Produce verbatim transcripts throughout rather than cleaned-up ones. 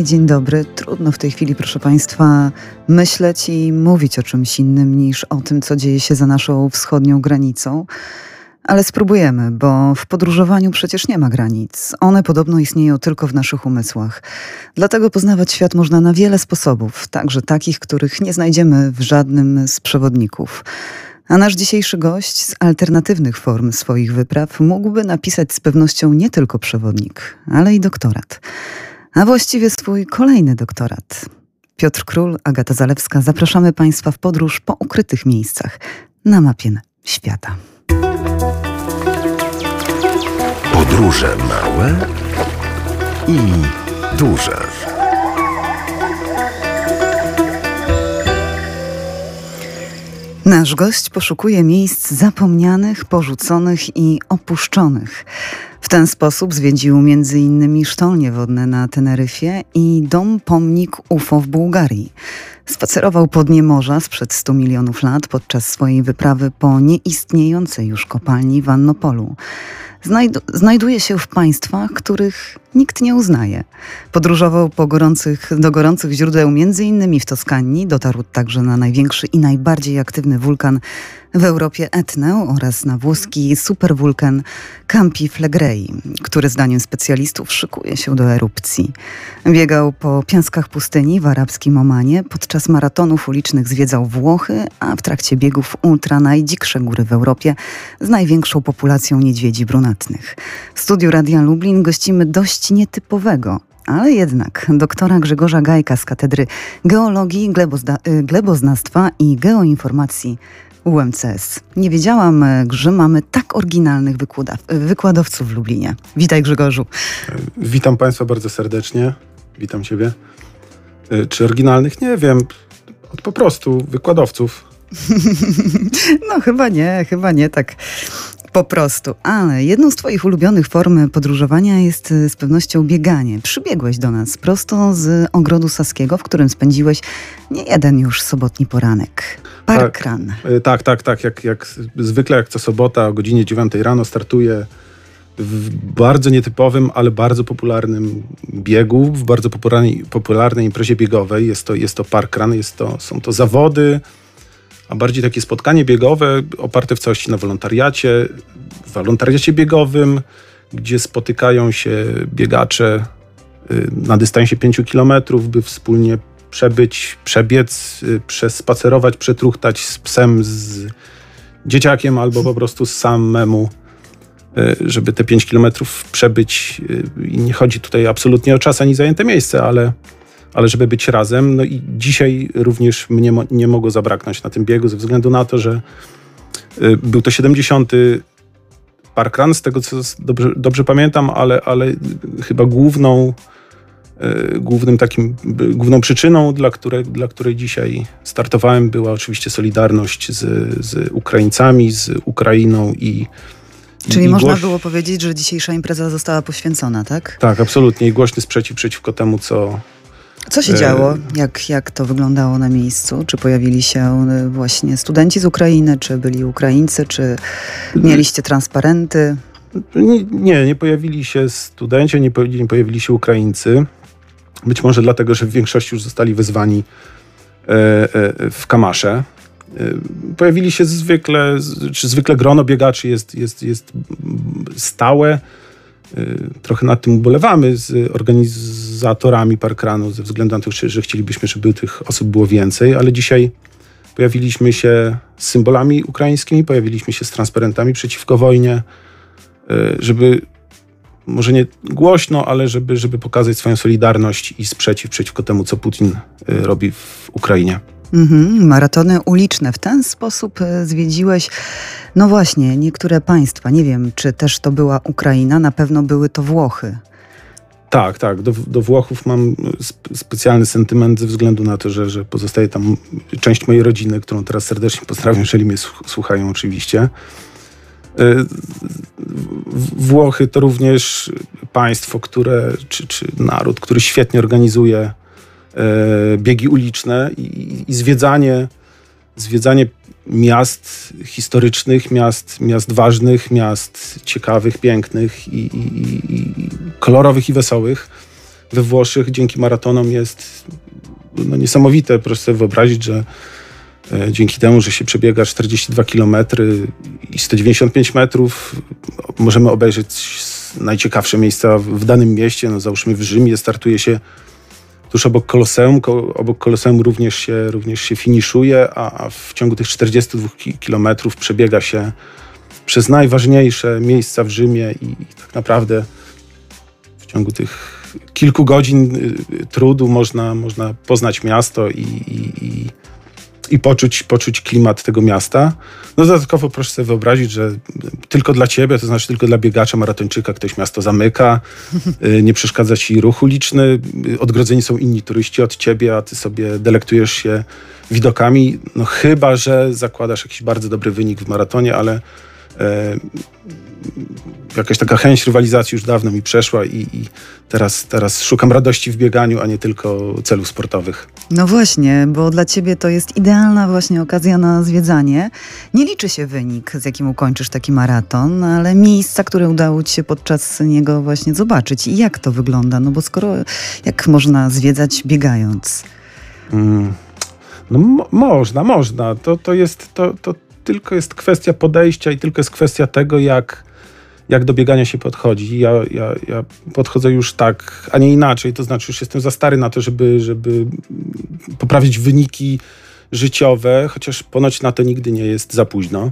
dzień dobry. Trudno w tej chwili, proszę Państwa, myśleć i mówić o czymś innym niż o tym, co dzieje się za naszą wschodnią granicą. Ale spróbujemy, bo w podróżowaniu przecież nie ma granic. One podobno istnieją tylko w naszych umysłach. Dlatego poznawać świat można na wiele sposobów, także takich, których nie znajdziemy w żadnym z przewodników. A nasz dzisiejszy gość z alternatywnych form swoich wypraw mógłby napisać z pewnością nie tylko przewodnik, ale i doktorat. A właściwie swój kolejny doktorat. Piotr Król, Agata Zalewska, zapraszamy Państwa w podróż po ukrytych miejscach na mapie świata. Podróże małe i duże. Nasz gość poszukuje miejsc zapomnianych, porzuconych i opuszczonych. W ten sposób zwiedził między innymi sztolnie wodne na Teneryfie i dom pomnik U F O w Bułgarii. Spacerował po dnie morza sprzed stu milionów lat podczas swojej wyprawy po nieistniejącej już kopalni w Annopolu. Znajdu- znajduje się w państwach, których nikt nie uznaje. Podróżował po gorących, do gorących źródeł między innymi w Toskanii, dotarł także na największy i najbardziej aktywny wulkan w Europie Etnę oraz na włoski superwulkan Campi Flegrei, który zdaniem specjalistów szykuje się do erupcji. Biegał po piaskach pustyni w arabskim Omanie, podczas maratonów ulicznych zwiedzał Włochy, a w trakcie biegów ultra najdziksze góry w Europie z największą populacją niedźwiedzi brunatnych. W studiu Radia Lublin gościmy dość nietypowego, ale jednak doktora Grzegorza Gajka z Katedry Geologii, Glebozda- Gleboznawstwa i Geoinformacji U M C S. Nie wiedziałam, że mamy tak oryginalnych wykładaw- wykładowców w Lublinie. Witaj, Grzegorzu. Witam Państwa bardzo serdecznie. Witam Ciebie. Czy oryginalnych? Nie wiem. Po prostu wykładowców. No chyba nie, chyba nie tak po prostu. Ale jedną z Twoich ulubionych form podróżowania jest z pewnością bieganie. Przybiegłeś do nas prosto z Ogrodu Saskiego, w którym spędziłeś nie jeden już sobotni poranek. Parkrun. Tak, tak, tak. tak. Jak, jak zwykle, jak co sobota o godzinie dziewiątej rano startuję w bardzo nietypowym, ale bardzo popularnym biegu, w bardzo popularnej, popularnej imprezie biegowej. Jest to, jest to parkrun, jest to, są to zawody, a bardziej takie spotkanie biegowe oparte w całości na wolontariacie, wolontariacie biegowym, gdzie spotykają się biegacze na dystansie pięciu kilometrów, by wspólnie przebyć, przebiec, przespacerować, przetruchtać z psem, z dzieciakiem albo po prostu samemu, żeby te pięć kilometrów przebyć. I nie chodzi tutaj absolutnie o czas ani zajęte miejsce, ale ale żeby być razem. No i dzisiaj również mnie mo- nie mogło zabraknąć na tym biegu ze względu na to, że y, był to siedemdziesiąty parkrun, z tego co dobrze, dobrze pamiętam, ale, ale chyba główną, y, głównym takim, y, główną przyczyną, dla której, dla której dzisiaj startowałem, była oczywiście solidarność z, z Ukraińcami, z Ukrainą i Czyli i można głoś... było powiedzieć, że dzisiejsza impreza została poświęcona, tak? Tak, absolutnie. I głośny sprzeciw przeciwko temu, co Co się działo? Jak, jak to wyglądało na miejscu? Czy pojawili się właśnie studenci z Ukrainy, czy byli Ukraińcy, czy mieliście transparenty? Nie, nie, nie pojawili się studenci, nie, po, nie pojawili się Ukraińcy. Być może dlatego, że w większości już zostali wezwani e, e, w kamasze. E, pojawili się zwykle, czy zwykle grono biegaczy jest, jest, jest stałe. Trochę nad tym ubolewamy z organizatorami parkrunu ze względu na to, że chcielibyśmy, żeby tych osób było więcej, ale dzisiaj pojawiliśmy się z symbolami ukraińskimi, pojawiliśmy się z transparentami przeciwko wojnie, żeby może nie głośno, ale żeby, żeby pokazać swoją solidarność i sprzeciw przeciwko temu, co Putin robi w Ukrainie. Mhm, maratony uliczne. W ten sposób zwiedziłeś, no właśnie, niektóre państwa. Nie wiem, czy też to była Ukraina, na pewno były to Włochy. Tak, tak. Do, do Włochów mam sp- specjalny sentyment ze względu na to, że, że pozostaje tam część mojej rodziny, którą teraz serdecznie pozdrawiam, jeżeli mnie słuchają oczywiście. Włochy to również państwo, które, czy, czy naród, który świetnie organizuje biegi uliczne i, i zwiedzanie, zwiedzanie miast historycznych, miast, miast ważnych, miast ciekawych, pięknych i, i, i kolorowych i wesołych. we Włoszech dzięki maratonom jest no, niesamowite. Proszę sobie wyobrazić, że e, dzięki temu, że się przebiega czterdzieści dwa kilometry i sto dziewięćdziesiąt pięć metrów, możemy obejrzeć najciekawsze miejsca w, w danym mieście. No, załóżmy w Rzymie startuje się tuż obok Koloseum. Ko- obok Koloseum również się, również się finiszuje, a, a w ciągu tych czterdziestu dwóch kilometrów przebiega się przez najważniejsze miejsca w Rzymie i, i tak naprawdę w ciągu tych kilku godzin y, trudu można, można poznać miasto i, i, i, i poczuć, poczuć klimat tego miasta. No dodatkowo proszę sobie wyobrazić, że tylko dla ciebie, to znaczy tylko dla biegacza, maratończyka ktoś miasto zamyka, y, nie przeszkadza ci ruch uliczny, y, odgrodzeni są inni turyści od ciebie, a ty sobie delektujesz się widokami. No chyba że zakładasz jakiś bardzo dobry wynik w maratonie, ale E, jakaś taka chęć rywalizacji już dawno mi przeszła i, i teraz, teraz szukam radości w bieganiu, a nie tylko celów sportowych. No właśnie, bo dla ciebie to jest idealna właśnie okazja na zwiedzanie. Nie liczy się wynik, z jakim ukończysz taki maraton, ale miejsca, które udało ci się podczas niego właśnie zobaczyć. I jak to wygląda? No bo skoro, jak można zwiedzać biegając? Mm, no mo- można, można. To, to jest... To, to tylko jest kwestia podejścia i tylko jest kwestia tego, jak, jak do biegania się podchodzi. Ja, ja, ja podchodzę już tak, a nie inaczej. To znaczy już jestem za stary na to, żeby, żeby poprawić wyniki życiowe, chociaż ponoć na to nigdy nie jest za późno.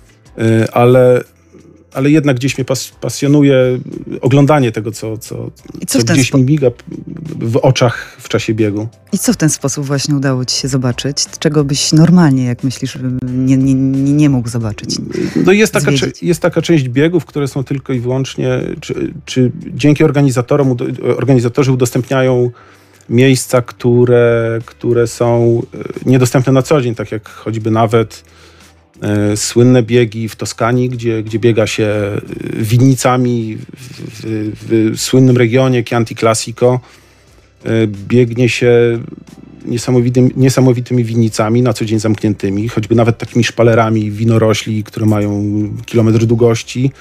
Ale, ale jednak gdzieś mnie pas, pasjonuje oglądanie tego, co, co, co, co gdzieś spo... mi miga w oczach w czasie biegu. I co w ten sposób właśnie udało ci się zobaczyć? Czego byś normalnie, jak myślisz, nie, nie, nie, nie mógł zobaczyć? No jest, taka, jest taka część biegów, które są tylko i wyłącznie, czy, czy dzięki organizatorom, organizatorzy udostępniają miejsca, które, które są niedostępne na co dzień, tak jak choćby nawet e, słynne biegi w Toskanii, gdzie, gdzie biega się winnicami w, w, w słynnym regionie Chianti Classico. Biegnie się niesamowitym, niesamowitymi winnicami, na co dzień zamkniętymi, choćby nawet takimi szpalerami winorośli, które mają kilometr długości,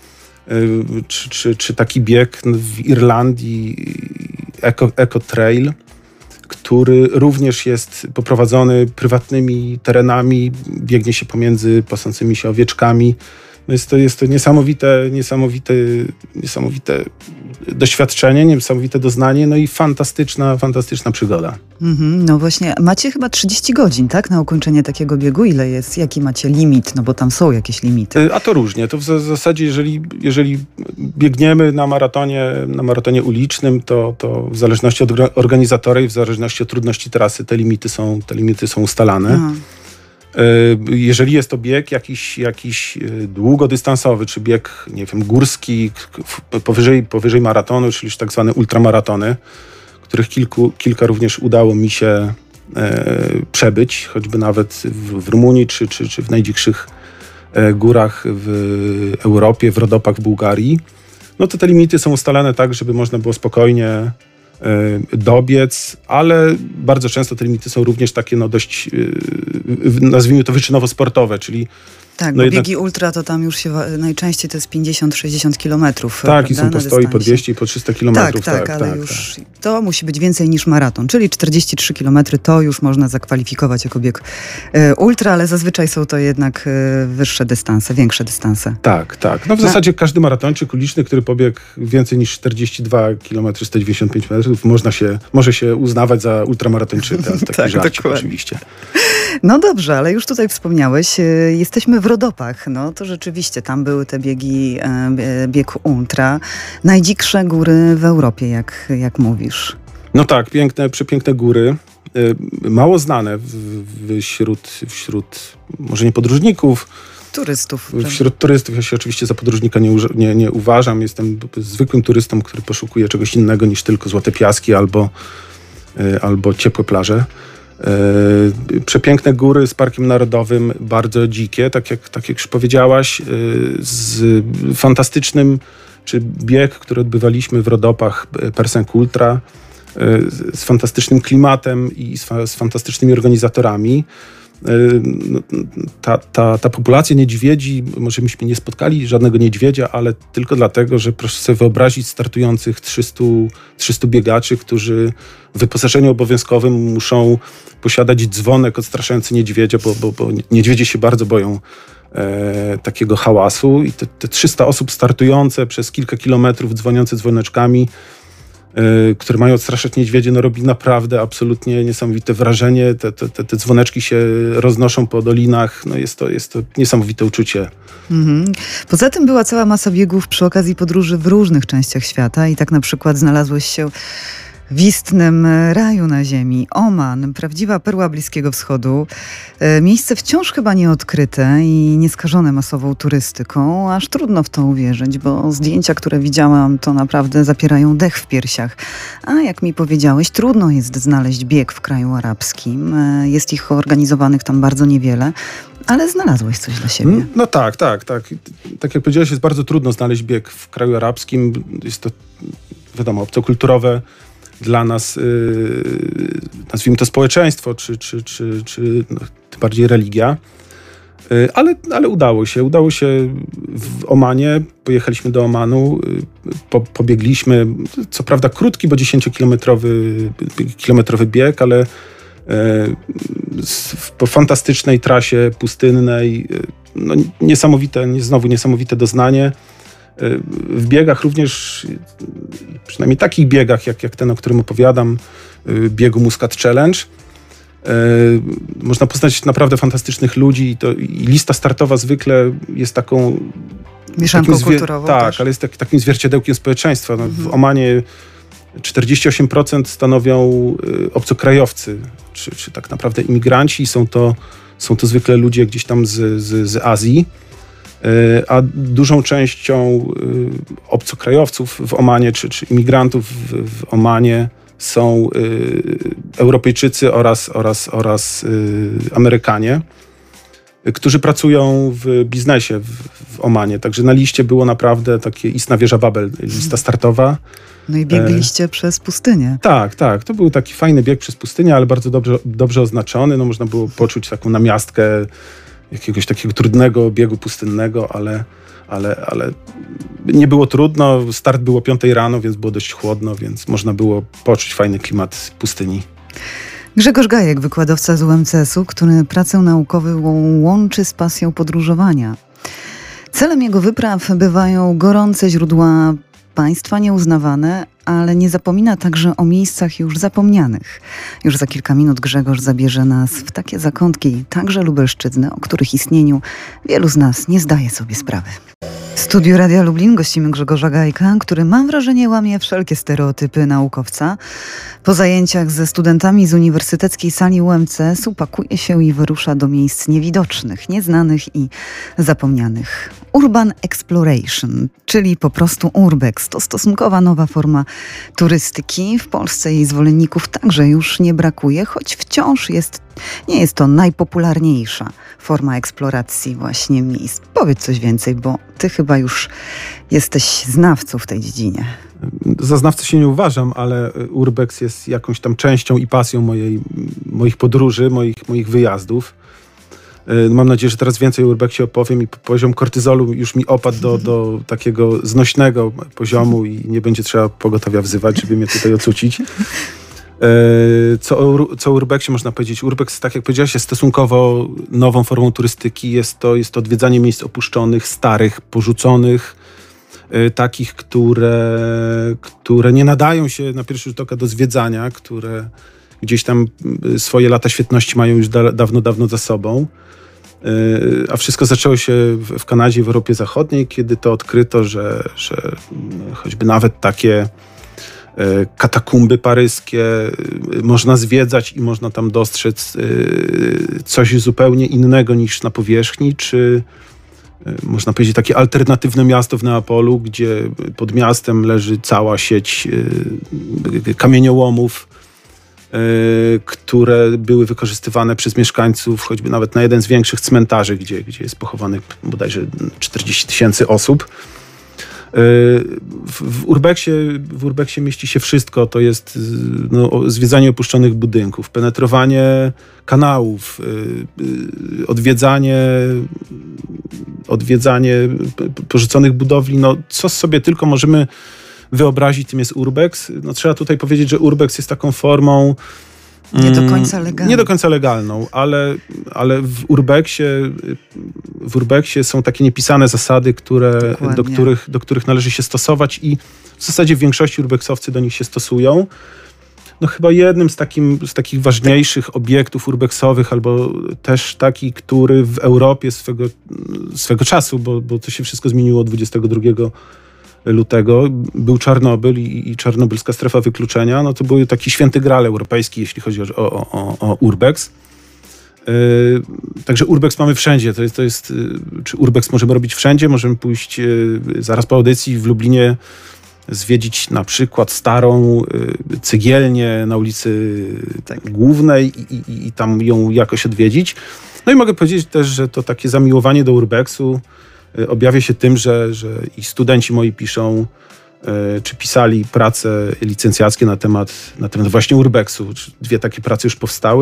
czy, czy, czy taki bieg w Irlandii, Eco, Eco Trail, który również jest poprowadzony prywatnymi terenami, biegnie się pomiędzy pasącymi się owieczkami. No jest to, jest to niesamowite, niesamowite, niesamowite doświadczenie, niesamowite doznanie, no i fantastyczna, fantastyczna przygoda. Mm-hmm, no właśnie, macie chyba trzydzieści godzin, tak, na ukończenie takiego biegu? Ile jest, jaki macie limit? No bo tam są jakieś limity. A to różnie. To w zasadzie, jeżeli, jeżeli biegniemy na maratonie, na maratonie ulicznym, to, to w zależności od organizatora i w zależności od trudności trasy te limity są, te limity są ustalane. Aha. Jeżeli jest to bieg jakiś, jakiś długodystansowy, czy bieg, nie wiem, górski, powyżej, powyżej maratonu, czyli tak zwane ultramaratony, których kilku, kilka również udało mi się e, przebyć, choćby nawet w, w Rumunii, czy, czy, czy w najdzikszych e, górach w Europie, w Rodopach w Bułgarii, no to te limity są ustalane tak, żeby można było spokojnie dobiec, ale bardzo często te limity są również takie no dość, nazwijmy to wyczynowo-sportowe, czyli tak, no bo jednak biegi ultra to tam już się najczęściej to jest pięćdziesiąt sześćdziesiąt kilometrów. Tak, prawda? I są po sto i po dwieście i po trzysta kilometrów. Tak, tak, tak, ale tak, już tak. To musi być więcej niż maraton, czyli czterdzieści trzy kilometry to już można zakwalifikować jako bieg e, ultra, ale zazwyczaj są to jednak e, wyższe dystanse, większe dystanse. Tak, tak. No w Na... zasadzie każdy maratończyk uliczny, który pobiegł więcej niż czterdzieści dwa kilometry, sto dziewięćdziesiąt pięć metrów, można się, może się uznawać za ultramaratończyka. Taki tak, żarcik oczywiście. No dobrze, ale już tutaj wspomniałeś, jesteśmy w Rodopach. No to rzeczywiście tam były te biegi, bieg ultra. Najdziksze góry w Europie, jak, jak mówisz. No tak, piękne, przepiękne góry. Mało znane wśród, wśród może nie podróżników, turystów. Wśród turystów ja się oczywiście za podróżnika nie, nie, nie uważam. Jestem zwykłym turystą, który poszukuje czegoś innego niż tylko złote piaski albo, albo ciepłe plaże. Yy, przepiękne góry z parkiem narodowym, bardzo dzikie, tak jak, tak jak już powiedziałaś, yy, z fantastycznym, czy bieg, który odbywaliśmy w Rodopach, Persenk Ultra, yy, z fantastycznym klimatem i z, z fantastycznymi organizatorami. ta, ta, ta populacja niedźwiedzi, może myśmy nie spotkali żadnego niedźwiedzia, ale tylko dlatego, że proszę sobie wyobrazić startujących trzystu biegaczy, którzy w wyposażeniu obowiązkowym muszą posiadać dzwonek odstraszający niedźwiedzia, bo, bo, bo niedźwiedzie się bardzo boją e, takiego hałasu i te, te trzysta osób startujące przez kilka kilometrów, dzwoniące dzwoneczkami, które mają odstraszać niedźwiedzie, no robi naprawdę absolutnie niesamowite wrażenie. Te, te, te dzwoneczki się roznoszą po dolinach. No jest to, jest to niesamowite uczucie. Mhm. Poza tym była cała masa biegów przy okazji podróży w różnych częściach świata i tak na przykład znalazłeś się w istnym raju na ziemi. Oman, prawdziwa perła Bliskiego Wschodu. Miejsce wciąż chyba nieodkryte i nieskażone masową turystyką. Aż trudno w to uwierzyć, bo zdjęcia, które widziałam, to naprawdę zapierają dech w piersiach. A jak mi powiedziałeś, trudno jest znaleźć bieg w kraju arabskim. Jest ich organizowanych tam bardzo niewiele. Ale znalazłeś coś dla siebie. No tak, tak, tak. Tak jak powiedziałeś, jest bardzo trudno znaleźć bieg w kraju arabskim. Jest to, wiadomo, obcokulturowe dla nas, yy, nazwijmy to społeczeństwo, czy, czy, czy, czy no, tym bardziej religia. Yy, ale, ale udało się. Udało się w Omanie. Pojechaliśmy do Omanu, yy, po, pobiegliśmy, co prawda krótki, bo dziesięciokilometrowy kilometrowy bieg, ale yy, po fantastycznej trasie pustynnej. Yy, no, niesamowite, znowu niesamowite doznanie. W biegach również, przynajmniej takich biegach, jak, jak ten, o którym opowiadam, biegu Muscat Challenge, można poznać naprawdę fantastycznych ludzi i, to, i lista startowa zwykle jest taką... Mieszanką zwie- kulturową Tak, też. ale jest tak, takim zwierciadełkiem społeczeństwa. No, mhm. W Omanie czterdzieści osiem procent stanowią obcokrajowcy, czy, czy tak naprawdę imigranci. Są to, są to zwykle ludzie gdzieś tam z, z, z Azji. A dużą częścią obcokrajowców w Omanie, czy, czy imigrantów w, w Omanie są Europejczycy oraz, oraz, oraz Amerykanie, którzy pracują w biznesie w, w Omanie. Także na liście było naprawdę takie istna wieża Babel, lista startowa. No i biegliście e... przez pustynię. Tak, tak. To był taki fajny bieg przez pustynię, ale bardzo dobrze, dobrze oznaczony. No, można było poczuć taką namiastkę jakiegoś takiego trudnego biegu pustynnego, ale, ale, ale nie było trudno. Start było o piątej rano, więc było dość chłodno, więc można było poczuć fajny klimat pustyni. Grzegorz Gajek, wykładowca z U M C S-u, który pracę naukową łączy z pasją podróżowania. Celem jego wypraw bywają gorące źródła państwa nieuznawane, ale nie zapomina także o miejscach już zapomnianych. Już za kilka minut Grzegorz zabierze nas w takie zakątki, także Lubelszczyzny, o których istnieniu wielu z nas nie zdaje sobie sprawy. W studiu Radia Lublin gościmy Grzegorza Gajka, który, mam wrażenie, łamie wszelkie stereotypy naukowca. Po zajęciach ze studentami z uniwersyteckiej sali U M C S-u pakuje się i wyrusza do miejsc niewidocznych, nieznanych i zapomnianych. Urban Exploration, czyli po prostu urbex, to stosunkowa nowa forma turystyki. W Polsce jej zwolenników także już nie brakuje, choć wciąż jest, nie jest to najpopularniejsza forma eksploracji właśnie miejsc. Powiedz coś więcej, bo ty chyba już jesteś znawcą w tej dziedzinie. Za znawcę się nie uważam, ale urbex jest jakąś tam częścią i pasją mojej, moich podróży, moich, moich wyjazdów. Mam nadzieję, że teraz więcej o urbexie opowiem i poziom kortyzolu już mi opadł do, do takiego znośnego poziomu i nie będzie trzeba pogotowia wzywać, żeby mnie tutaj ocucić. Co o, co o urbexie można powiedzieć? Urbex, tak jak powiedziałeś, jest stosunkowo nową formą turystyki. Jest to, jest to odwiedzanie miejsc opuszczonych, starych, porzuconych, takich, które, które nie nadają się na pierwszy rzut oka do zwiedzania, które gdzieś tam swoje lata świetności mają już da, dawno, dawno za sobą. A wszystko zaczęło się w Kanadzie i w Europie Zachodniej, kiedy to odkryto, że, że choćby nawet takie katakumby paryskie można zwiedzać i można tam dostrzec coś zupełnie innego niż na powierzchni, czy można powiedzieć takie alternatywne miasto w Neapolu, gdzie pod miastem leży cała sieć kamieniołomów, które były wykorzystywane przez mieszkańców, choćby nawet na jeden z większych cmentarzy, gdzie, gdzie jest pochowanych bodajże czterdzieści tysięcy osób. W, w, urbexie, w urbexie mieści się wszystko. To jest no, zwiedzanie opuszczonych budynków, penetrowanie kanałów, odwiedzanie, odwiedzanie porzuconych budowli. No, co sobie tylko możemy wyobrazić, tym jest urbex. No, trzeba tutaj powiedzieć, że urbex jest taką formą Nie do końca legalną. Nie do końca legalną, ale, ale w urbexie, w urbexie są takie niepisane zasady, które, do, których, do których należy się stosować i w zasadzie w większości urbexowcy do nich się stosują. No chyba jednym z, takim, z takich ważniejszych obiektów urbexowych, albo też taki, który w Europie swego, swego czasu, bo, bo to się wszystko zmieniło dwudziestego drugiego lutego, był Czarnobyl i, i czarnobylska strefa wykluczenia, no to był taki święty graal europejski, jeśli chodzi o, o, o, o urbex. Yy, także urbex mamy wszędzie. To jest, to jest, yy, czy urbex możemy robić wszędzie? Możemy pójść yy, zaraz po audycji w Lublinie, zwiedzić na przykład starą yy, cegielnię na ulicy tak. Głównej i, i, i tam ją jakoś odwiedzić. No i mogę powiedzieć też, że to takie zamiłowanie do urbexu objawia się tym, że, że i studenci moi piszą, y, czy pisali prace licencjackie na temat, na temat właśnie urbexu. Dwie takie prace już powstały.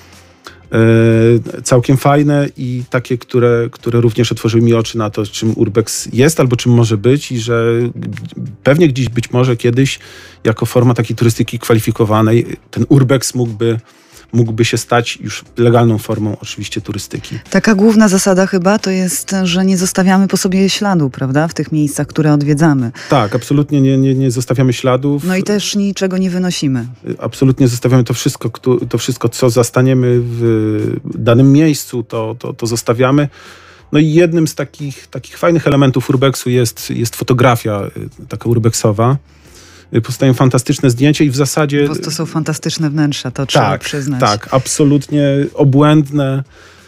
Y, całkiem fajne i takie, które, które również otworzyły mi oczy na to, czym urbex jest albo czym może być i że pewnie gdzieś być może kiedyś jako forma takiej turystyki kwalifikowanej ten urbex mógłby mógłby się stać już legalną formą oczywiście turystyki. Taka główna zasada chyba to jest, że nie zostawiamy po sobie śladu, prawda, w tych miejscach, które odwiedzamy. Tak, absolutnie nie, nie, nie zostawiamy śladów. No i też niczego nie wynosimy. Absolutnie zostawiamy to wszystko, to wszystko co zastaniemy w danym miejscu, to, to, to zostawiamy. No i jednym z takich, takich fajnych elementów urbexu jest, jest fotografia taka urbexowa. Powstają fantastyczne zdjęcia i w zasadzie... Bo to są fantastyczne wnętrza, to trzeba tak, przyznać. Tak, absolutnie obłędne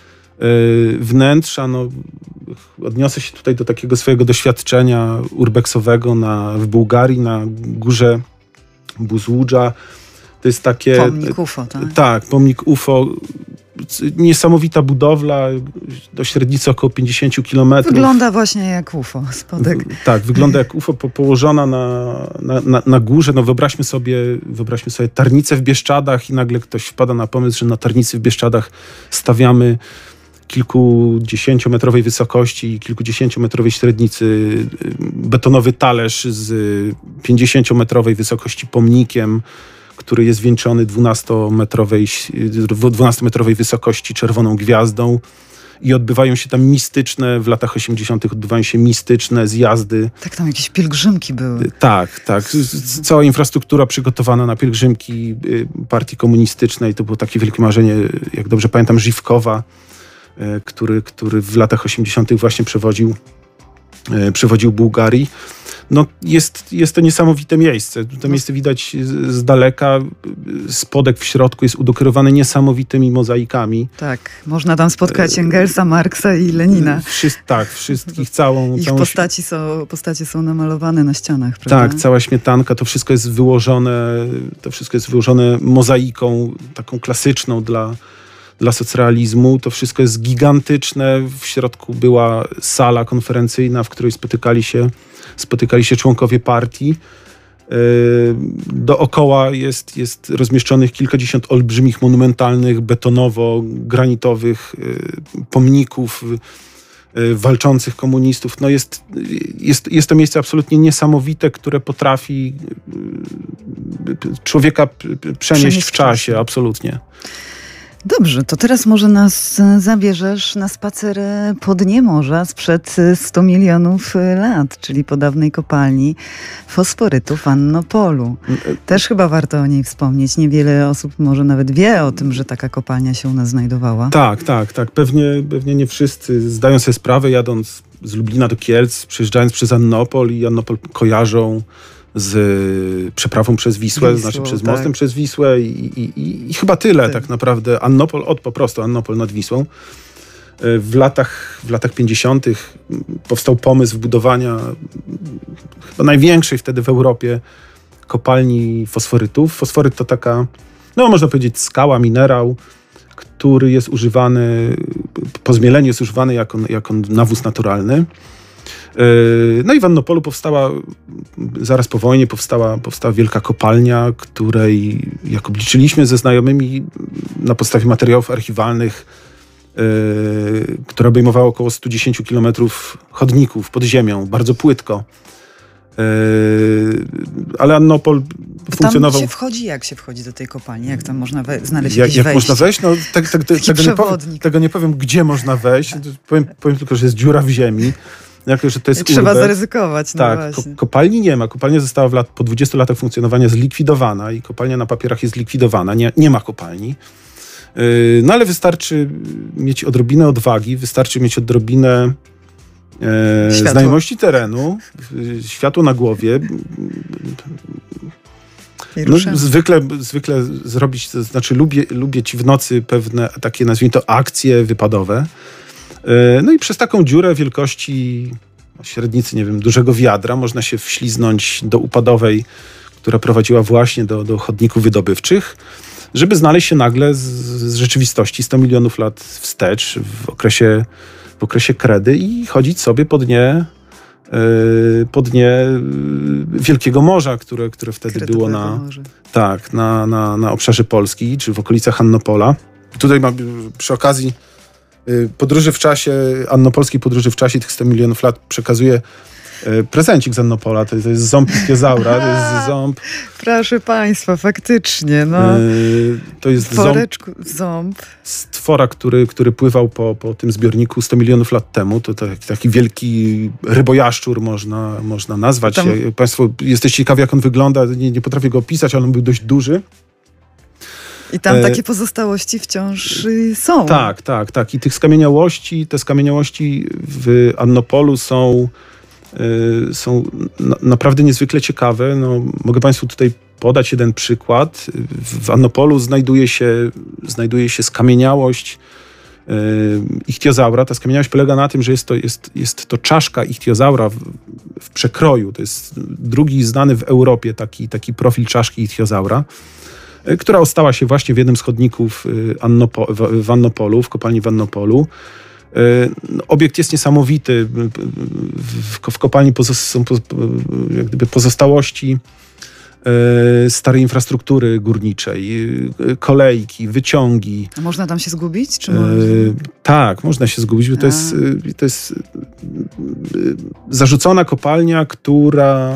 yy, wnętrza. No, odniosę się tutaj do takiego swojego doświadczenia urbexowego na, w Bułgarii, na górze Buzłudża. To jest takie... Pomnik U F O, tak? Tak, pomnik U F O. Niesamowita budowla, do średnicy około pięćdziesiąt kilometrów. Wygląda właśnie jak U F O, spodek. Tak, wygląda jak U F O po, położona na, na, na, na górze. No wyobraźmy sobie, wyobraźmy sobie Tarnicę w Bieszczadach i nagle ktoś wpada na pomysł, że na Tarnicy w Bieszczadach stawiamy kilkudziesięciometrowej wysokości i kilkudziesięciometrowej średnicy betonowy talerz z pięćdziesięciometrowej wysokości pomnikiem, który jest wieńczony dwunastometrowej, dwunastometrowej wysokości czerwoną gwiazdą i odbywają się tam mistyczne, w latach osiemdziesiątych odbywają się mistyczne zjazdy. Tak, tam jakieś pielgrzymki były. Tak, tak. Cała infrastruktura przygotowana na pielgrzymki partii komunistycznej. To było takie wielkie marzenie, jak dobrze pamiętam, Żywkowa, który, który w latach osiemdziesiątych właśnie przewodził, przewodził Bułgarii. No jest, jest to niesamowite miejsce. To no. miejsce widać z daleka. Spodek w środku jest udekorowany niesamowitymi mozaikami. Tak, można tam spotkać Engelsa, Marksa i Lenina. Wszyscy, tak, wszystkich, całą... Ich całą... postaci są, postacie są namalowane na ścianach, prawda? Tak, cała śmietanka, to wszystko jest wyłożone, to wszystko jest wyłożone mozaiką, taką klasyczną dla, dla socrealizmu. To wszystko jest gigantyczne. W środku była sala konferencyjna, w której spotykali się Spotykali się członkowie partii. Dookoła jest, jest rozmieszczonych kilkadziesiąt olbrzymich, monumentalnych, betonowo-granitowych pomników walczących komunistów. No jest, jest, jest to miejsce absolutnie niesamowite, które potrafi człowieka przenieść, przenieść w czasie. Absolutnie. Dobrze, to teraz może nas zabierzesz na spacer po dnie morza sprzed stu milionów lat, czyli po dawnej kopalni fosforytu w Annopolu. Też chyba warto o niej wspomnieć. Niewiele osób może nawet wie o tym, że taka kopalnia się u nas znajdowała. Tak, tak, tak. Pewnie, pewnie nie wszyscy zdają sobie sprawę, jadąc z Lublina do Kielc, przejeżdżając przez Annopol i Annopol kojarzą z przeprawą przez Wisłę, Wisłą, znaczy przez tak. mostem przez Wisłę i, i, i, i chyba tyle Ty. tak naprawdę. Annopol, od po prostu Annopol nad Wisłą. W latach, w latach pięćdziesiątych powstał pomysł budowania chyba największej wtedy w Europie kopalni fosforytów. Fosforyt to taka, no można powiedzieć, skała, minerał, który jest używany, po zmieleniu jest używany jako, jako nawóz naturalny. No i w Annopolu powstała, zaraz po wojnie powstała, powstała wielka kopalnia, której, jak obliczyliśmy ze znajomymi na podstawie materiałów archiwalnych, yy, która obejmowała około sto dziesięć kilometrów chodników pod ziemią, bardzo płytko. Yy, ale Annopol funkcjonował... Tam się wchodzi, jak się wchodzi do tej kopalni? Jak tam można we- znaleźć jak, jakieś jak wejście? można wejść? No, tak, tak, tak, tego, nie powiem, tego nie powiem, gdzie można wejść. Powiem, powiem tylko, że jest dziura w ziemi. Jako, że to jest Trzeba urbex. zaryzykować. No tak, ko- kopalni nie ma. Kopalnia została w lat, po dwudziestu latach funkcjonowania zlikwidowana i kopalnia na papierach jest zlikwidowana. Nie, nie ma kopalni. Yy, no ale wystarczy mieć odrobinę odwagi, wystarczy mieć odrobinę e, znajomości terenu, yy, światło na głowie. No, zwykle, zwykle zrobić, to znaczy lubię, lubię ci w nocy pewne takie, nazwijmy to, akcje wypadowe. No i przez taką dziurę wielkości średnicy, nie wiem, dużego wiadra można się wśliznąć do upadowej, która prowadziła właśnie do, do chodników wydobywczych, żeby znaleźć się nagle z, z rzeczywistości sto milionów lat wstecz w okresie, w okresie kredy i chodzić sobie po dnie, yy, po dnie Wielkiego Morza, które, które wtedy Kredowego było na, morza. tak, na, na, na obszarze Polski, czy w okolicach Annopola. Tutaj mam przy okazji podróży w czasie, annopolskiej podróży w czasie tych stu milionów lat przekazuje prezencik z Annopola. To jest, to jest ząb ichtiozaura, to jest ząb... Proszę państwa, faktycznie, no. Yy, to jest ząb, ząb stwora, który, który pływał po, po tym zbiorniku sto milionów lat temu. To taki, taki wielki rybojaszczur można, można nazwać. Tam... Państwo jesteście ciekawi, jak on wygląda. Nie, nie potrafię go opisać, ale on był dość duży. I tam takie pozostałości wciąż są. Tak, tak, tak. I tych skamieniałości, te skamieniałości w Annopolu są, y, są na, naprawdę niezwykle ciekawe. No, mogę Państwu tutaj podać jeden przykład. W Annopolu znajduje się, znajduje się skamieniałość y, ichtiozaura. Ta skamieniałość polega na tym, że jest to, jest, jest to czaszka ichtiozaura w, w przekroju. To jest drugi znany w Europie taki, taki profil czaszki ichtiozaura, która ostała się właśnie w jednym z chodników Annopo, w Annopolu, w kopalni w Annopolu. Obiekt jest niesamowity. W kopalni są jak gdyby pozostałości starej infrastruktury górniczej, kolejki, wyciągi. A można tam się zgubić? Czy można? Tak, można się zgubić, bo to jest, to jest zarzucona kopalnia, która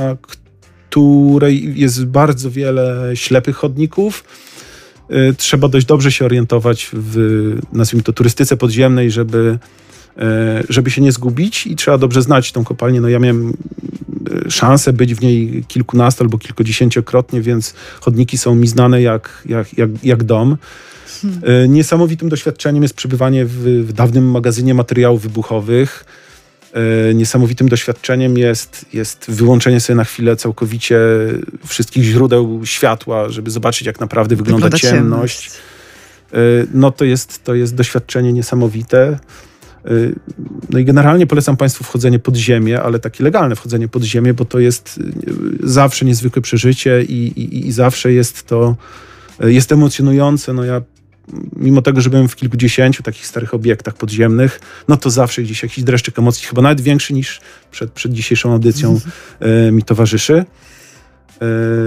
której jest bardzo wiele ślepych chodników. Trzeba dość dobrze się orientować w, nazwijmy to, turystyce podziemnej, żeby, żeby się nie zgubić i trzeba dobrze znać tą kopalnię. No ja miałem szansę być w niej kilkunasto albo kilkudziesięciokrotnie, więc chodniki są mi znane jak, jak, jak, jak dom. Hmm. Niesamowitym doświadczeniem jest przebywanie w, w dawnym magazynie materiałów wybuchowych. Niesamowitym doświadczeniem jest, jest wyłączenie sobie na chwilę całkowicie wszystkich źródeł światła, żeby zobaczyć, jak naprawdę wygląda, wygląda ciemność. ciemność. No to jest, to jest doświadczenie niesamowite. No i generalnie polecam Państwu wchodzenie pod ziemię, ale takie legalne wchodzenie pod ziemię, bo to jest zawsze niezwykłe przeżycie i, i, i zawsze jest to jest emocjonujące. No ja mimo tego, że byłem w kilkudziesięciu takich starych obiektach podziemnych, no to zawsze gdzieś jakiś dreszczyk emocji, chyba nawet większy niż przed, przed dzisiejszą audycją e, mi towarzyszy. E,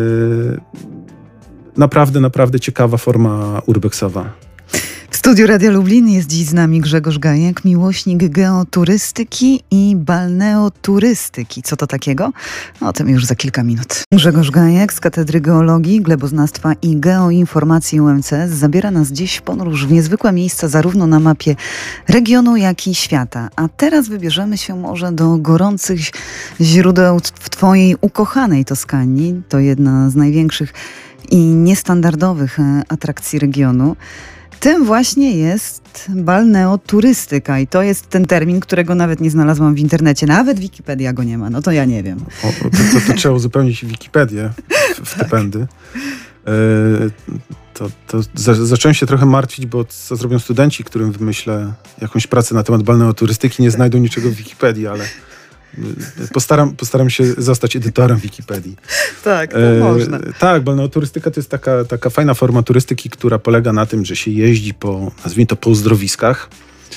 naprawdę, naprawdę ciekawa forma urbexowa. W studiu Radia Lublin jest dziś z nami Grzegorz Gajek, miłośnik geoturystyki i balneoturystyki. Co to takiego? O tym już za kilka minut. Grzegorz Gajek z Katedry Geologii, Gleboznawstwa i Geoinformacji U M C S zabiera nas dziś w podróż w niezwykłe miejsca zarówno na mapie regionu, jak i świata. A teraz wybierzemy się może do gorących źródeł w Twojej ukochanej Toskanii. To jedna z największych i niestandardowych atrakcji regionu. Tym właśnie jest balneoturystyka i to jest ten termin, którego nawet nie znalazłam w internecie. Nawet Wikipedia go nie ma, no to ja nie wiem. O, to, to, to trzeba uzupełnić Wikipedię w, w te pędy. E, to, to za, zacząłem się trochę martwić, bo co zrobią studenci, którym wymyślę jakąś pracę na temat balneoturystyki, nie znajdą niczego w Wikipedii, ale Postaram, postaram się zostać edytorem Wikipedii. Tak, to e, można. Tak, balneoturystyka to jest taka, taka fajna forma turystyki, która polega na tym, że się jeździ po, nazwijmy to, po uzdrowiskach.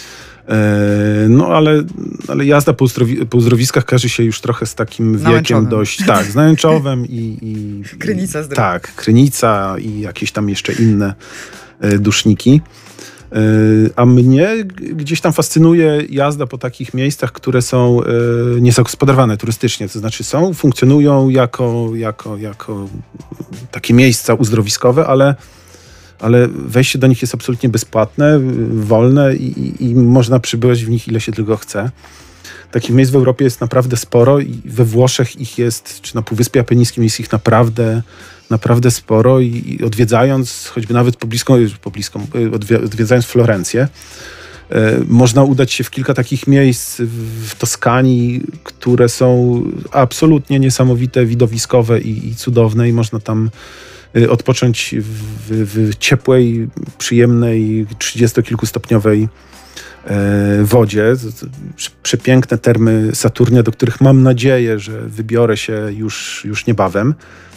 No ale, ale jazda po, uzdrowi- po uzdrowiskach kojarzy się już trochę z takim wiekiem Nałęczowem. dość... Tak, z Nałęczowem i... i Krynica zdrowia. Tak, Krynica i jakieś tam jeszcze inne duszniki. A mnie gdzieś tam fascynuje jazda po takich miejscach, które są niezagospodarowane turystycznie. To znaczy są, funkcjonują jako, jako, jako takie miejsca uzdrowiskowe, ale, ale wejście do nich jest absolutnie bezpłatne, wolne i, i można przybywać w nich ile się tylko chce. Takich miejsc w Europie jest naprawdę sporo i we Włoszech ich jest, czy na Półwyspie Apenińskim jest ich naprawdę naprawdę sporo i, i odwiedzając, choćby nawet pobliską, pobliską odwiedzając Florencję, e, można udać się w kilka takich miejsc w, w Toskanii, które są absolutnie niesamowite, widowiskowe i, i cudowne i można tam e, odpocząć w, w, w ciepłej, przyjemnej, trzydziestokilkustopniowej e, wodzie. Przepiękne termy Saturnia, do których mam nadzieję, że wybiorę się już, już niebawem.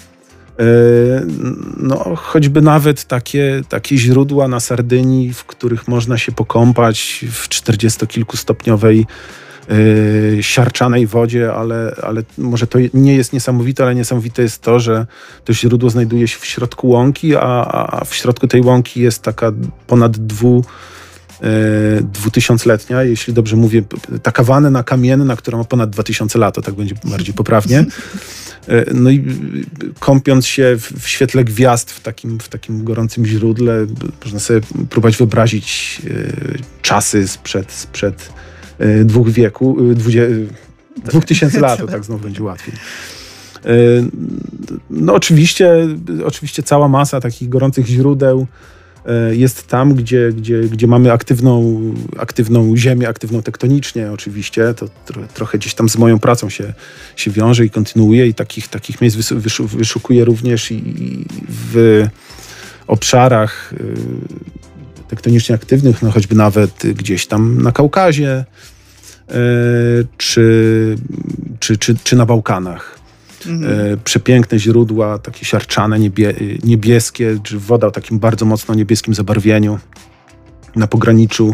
No, choćby nawet takie, takie źródła na Sardynii, w których można się pokąpać w czterdziestokilkustopniowej yy, siarczanej wodzie, ale, ale może to nie jest niesamowite, ale niesamowite jest to, że to źródło znajduje się w środku łąki, a, a w środku tej łąki jest taka ponad dwu dwutysiącletnia, jeśli dobrze mówię, taka wanna kamienna, która ma ponad dwa tysiące lat, to tak będzie bardziej poprawnie. No i kąpiąc się w, w świetle gwiazd w takim, w takim gorącym źródle, można sobie próbować wyobrazić czasy sprzed, sprzed dwóch wieku, dwudzie, dwóch tysięcy lat, to tak znowu będzie łatwiej. No oczywiście, oczywiście cała masa takich gorących źródeł jest tam, gdzie, gdzie, gdzie mamy aktywną, aktywną ziemię, aktywną tektonicznie oczywiście. To tro, trochę gdzieś tam z moją pracą się, się wiąże i kontynuuje i takich, takich miejsc wyszu, wyszukuję również i, i w obszarach tektonicznie aktywnych, no choćby nawet gdzieś tam na Kaukazie czy, czy, czy, czy na Bałkanach. Mhm. E, przepiękne źródła, takie siarczane, niebie, niebieskie, czy woda o takim bardzo mocno niebieskim zabarwieniu na pograniczu,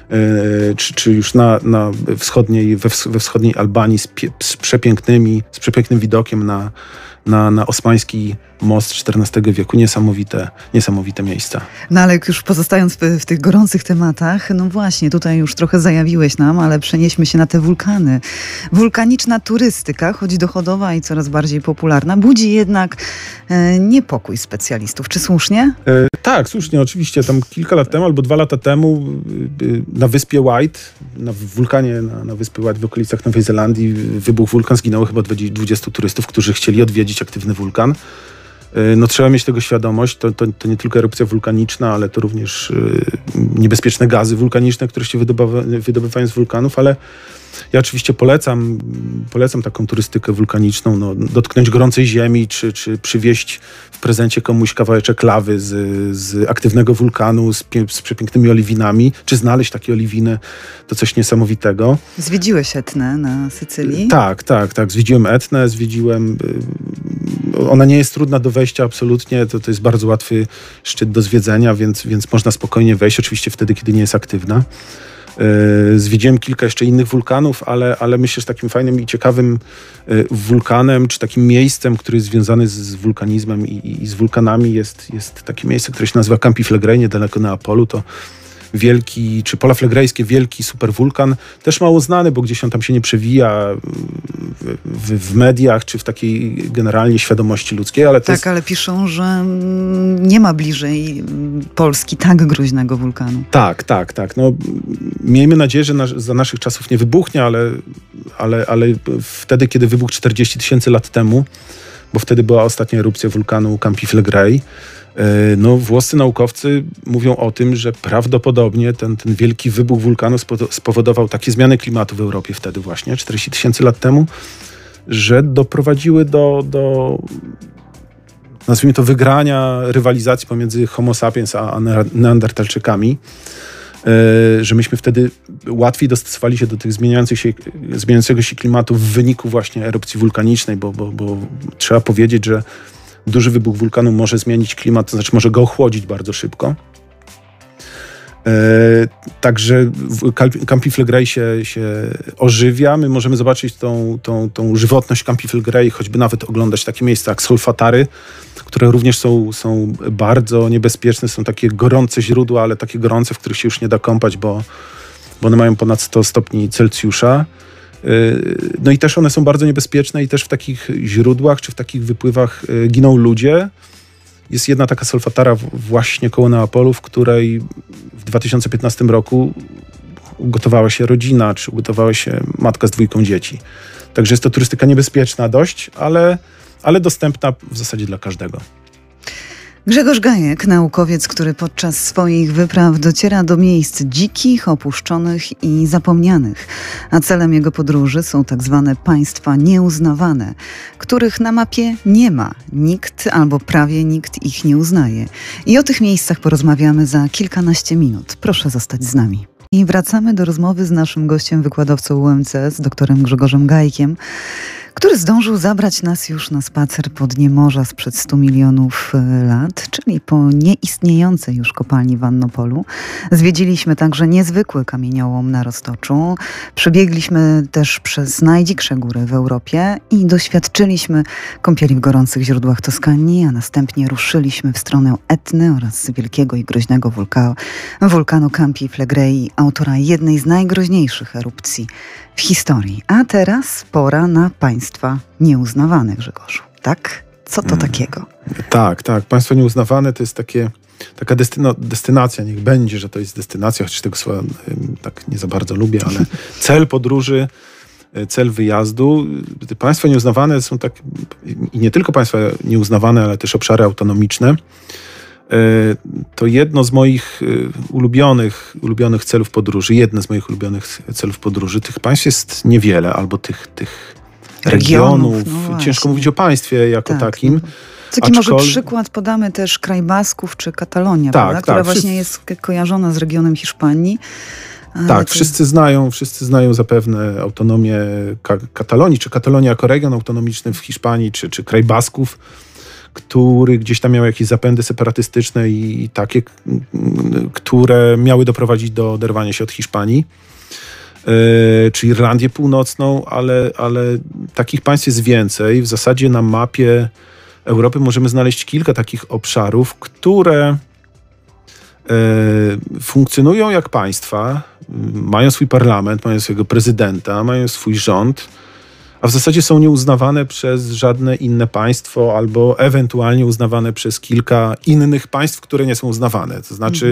e, czy, czy już na, na wschodniej, we, we wschodniej Albanii z, pie, z przepięknymi, z przepięknym widokiem na, na, na osmański most czternastego wieku. Niesamowite, niesamowite miejsca. No ale już pozostając w, w tych gorących tematach, no właśnie, tutaj już trochę zajawiłeś nam, ale przenieśmy się na te wulkany. Wulkaniczna turystyka, choć dochodowa i coraz bardziej popularna, budzi jednak e, niepokój specjalistów. Czy słusznie? E, tak, słusznie. Oczywiście tam kilka lat temu albo dwa lata temu e, na wyspie White, na wulkanie na, na wyspie White w okolicach Nowej Zelandii wybuchł wulkan, zginęło chyba dwudziestu turystów, którzy chcieli odwiedzić aktywny wulkan. No trzeba mieć tego świadomość, to, to, to nie tylko erupcja wulkaniczna, ale to również y, niebezpieczne gazy wulkaniczne, które się wydobywa, wydobywają z wulkanów, ale ja oczywiście polecam, polecam taką turystykę wulkaniczną, no, dotknąć gorącej ziemi, czy, czy przywieźć w prezencie komuś kawałeczek lawy z, z aktywnego wulkanu, z, pie, z przepięknymi oliwinami, czy znaleźć takie oliwiny, to coś niesamowitego. Zwiedziłeś Etnę na Sycylii? Tak, tak, tak. Zwiedziłem Etnę, zwiedziłem... Ona nie jest trudna do wejścia absolutnie, to, to jest bardzo łatwy szczyt do zwiedzenia, więc, więc można spokojnie wejść, oczywiście wtedy, kiedy nie jest aktywna. Yy, zwiedziłem kilka jeszcze innych wulkanów, ale, ale myślę, że takim fajnym i ciekawym yy, wulkanem, czy takim miejscem, który jest związany z, z wulkanizmem i, i z wulkanami jest, jest takie miejsce, które się nazywa Campi Flegrei, niedaleko Neapolu. To wielki, czy Pola Flegrejskie, wielki superwulkan, też mało znany, bo gdzieś on tam się nie przewija w, w, w mediach, czy w takiej generalnie świadomości ludzkiej, ale to Tak, jest... ale piszą, że nie ma bliżej Polski tak groźnego wulkanu. Tak, tak, tak. No, miejmy nadzieję, że na, za naszych czasów nie wybuchnie, ale, ale, ale wtedy, kiedy wybuchł czterdzieści tysięcy lat temu, bo wtedy była ostatnia erupcja wulkanu Campi Flegrei, no, włoscy naukowcy mówią o tym, że prawdopodobnie ten, ten wielki wybuch wulkanu spowodował takie zmiany klimatu w Europie wtedy właśnie, czterdzieści tysięcy lat temu, że doprowadziły do, do nazwijmy to wygrania rywalizacji pomiędzy Homo sapiens a Neandertalczykami, że myśmy wtedy łatwiej dostosowali się do tych zmieniających się, zmieniającego się klimatu w wyniku właśnie erupcji wulkanicznej, bo, bo, bo trzeba powiedzieć, że duży wybuch wulkanu może zmienić klimat, to znaczy może go ochłodzić bardzo szybko. Także Campi Flegrei się, się ożywia. My możemy zobaczyć tą, tą, tą żywotność Campi Flegrei, choćby nawet oglądać takie miejsca jak Solfatary, które również są, są bardzo niebezpieczne. Są takie gorące źródła, ale takie gorące, w których się już nie da kąpać, bo, bo one mają ponad sto stopni Celsjusza. No i też one są bardzo niebezpieczne i też w takich źródłach czy w takich wypływach giną ludzie. Jest jedna taka Solfatara właśnie koło Neapolu, w której w dwa tysiące piętnastym roku ugotowała się rodzina, czy ugotowała się matka z dwójką dzieci. Także jest to turystyka niebezpieczna dość, ale, ale dostępna w zasadzie dla każdego. Grzegorz Gajek, naukowiec, który podczas swoich wypraw dociera do miejsc dzikich, opuszczonych i zapomnianych. A celem jego podróży są tak zwane państwa nieuznawane, których na mapie nie ma. Nikt albo prawie nikt ich nie uznaje. I o tych miejscach porozmawiamy za kilkanaście minut. Proszę zostać z nami. I wracamy do rozmowy z naszym gościem, wykładowcą U M C S, doktorem Grzegorzem Gajkiem, który zdążył zabrać nas już na spacer po dnie morza sprzed stu milionów lat, czyli po nieistniejącej już kopalni w Annopolu. Zwiedziliśmy także niezwykły kamieniołom na Roztoczu. Przebiegliśmy też przez najdziksze góry w Europie i doświadczyliśmy kąpieli w gorących źródłach Toskanii, a następnie ruszyliśmy w stronę Etny oraz wielkiego i groźnego wulka- wulkanu Campi Flegrei, autora jednej z najgroźniejszych erupcji w historii. A teraz pora na państwa nieuznawane, Grzegorzu. Tak? Co to hmm. takiego? Tak, tak. Państwa nieuznawane to jest takie, taka destyna, destynacja, niech będzie, że to jest destynacja, chociaż tego słowa tak nie za bardzo lubię, ale cel podróży, cel wyjazdu. Te państwa nieuznawane są tak, i nie tylko państwa nieuznawane, ale też obszary autonomiczne. To jedno z moich ulubionych, ulubionych celów podróży, jedne z moich ulubionych celów podróży. Tych państw jest niewiele, albo tych, tych regionów. regionów. No ciężko mówić o państwie jako tak, takim. No. Taki Aczkol... może przykład podamy też kraj Basków czy Katalonia, tak, prawda? Która tak, właśnie wszyscy... jest kojarzona z regionem Hiszpanii. Tak, to... wszyscy znają, wszyscy znają zapewne autonomię Ka- Katalonii, czy Katalonia jako region autonomiczny w Hiszpanii, czy, czy kraj Basków, który gdzieś tam miał jakieś zapędy separatystyczne i, i takie, które miały doprowadzić do oderwania się od Hiszpanii, yy, czy Irlandię Północną, ale, ale takich państw jest więcej. W zasadzie na mapie Europy możemy znaleźć kilka takich obszarów, które yy, funkcjonują jak państwa, yy, mają swój parlament, mają swojego prezydenta, mają swój rząd, a w zasadzie są nieuznawane przez żadne inne państwo albo ewentualnie uznawane przez kilka innych państw, które nie są uznawane. To znaczy,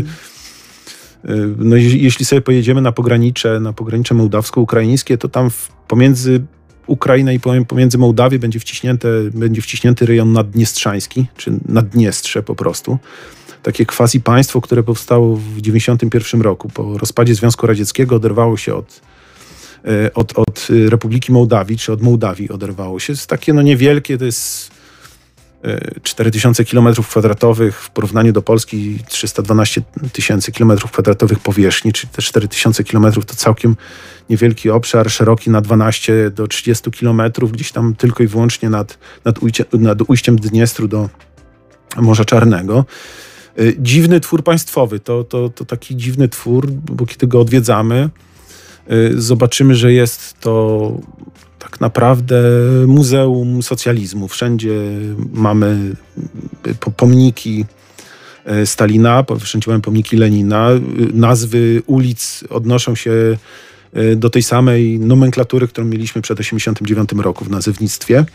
mm. no, jeśli sobie pojedziemy na pogranicze, na pogranicze mołdawsko-ukraińskie, to tam w, pomiędzy Ukrainę i pomiędzy Mołdawię będzie, wciśnięte, będzie wciśnięty rejon naddniestrzański, czy Naddniestrze po prostu. Takie quasi państwo, które powstało w dziewięćdziesiątym pierwszym roku. Po rozpadzie Związku Radzieckiego oderwało się od Od, od Republiki Mołdawii, czy od Mołdawii oderwało się. Jest takie no niewielkie, to jest cztery tysiące kilometrów kwadratowych, w porównaniu do Polski trzysta dwanaście tysięcy kilometrów kwadratowych powierzchni, czyli te cztery tysiące kilometrów to całkiem niewielki obszar, szeroki na dwanaście do trzydziestu kilometrów, gdzieś tam tylko i wyłącznie nad, nad, ujście, nad ujściem Dniestru do Morza Czarnego. Dziwny twór państwowy, to, to, to taki dziwny twór, bo kiedy go odwiedzamy, zobaczymy, że jest to tak naprawdę muzeum socjalizmu. Wszędzie mamy pomniki Stalina, wszędzie mamy pomniki Lenina. Nazwy ulic odnoszą się do tej samej nomenklatury, którą mieliśmy przed osiemdziesiątym dziewiątym roku w nazewnictwie.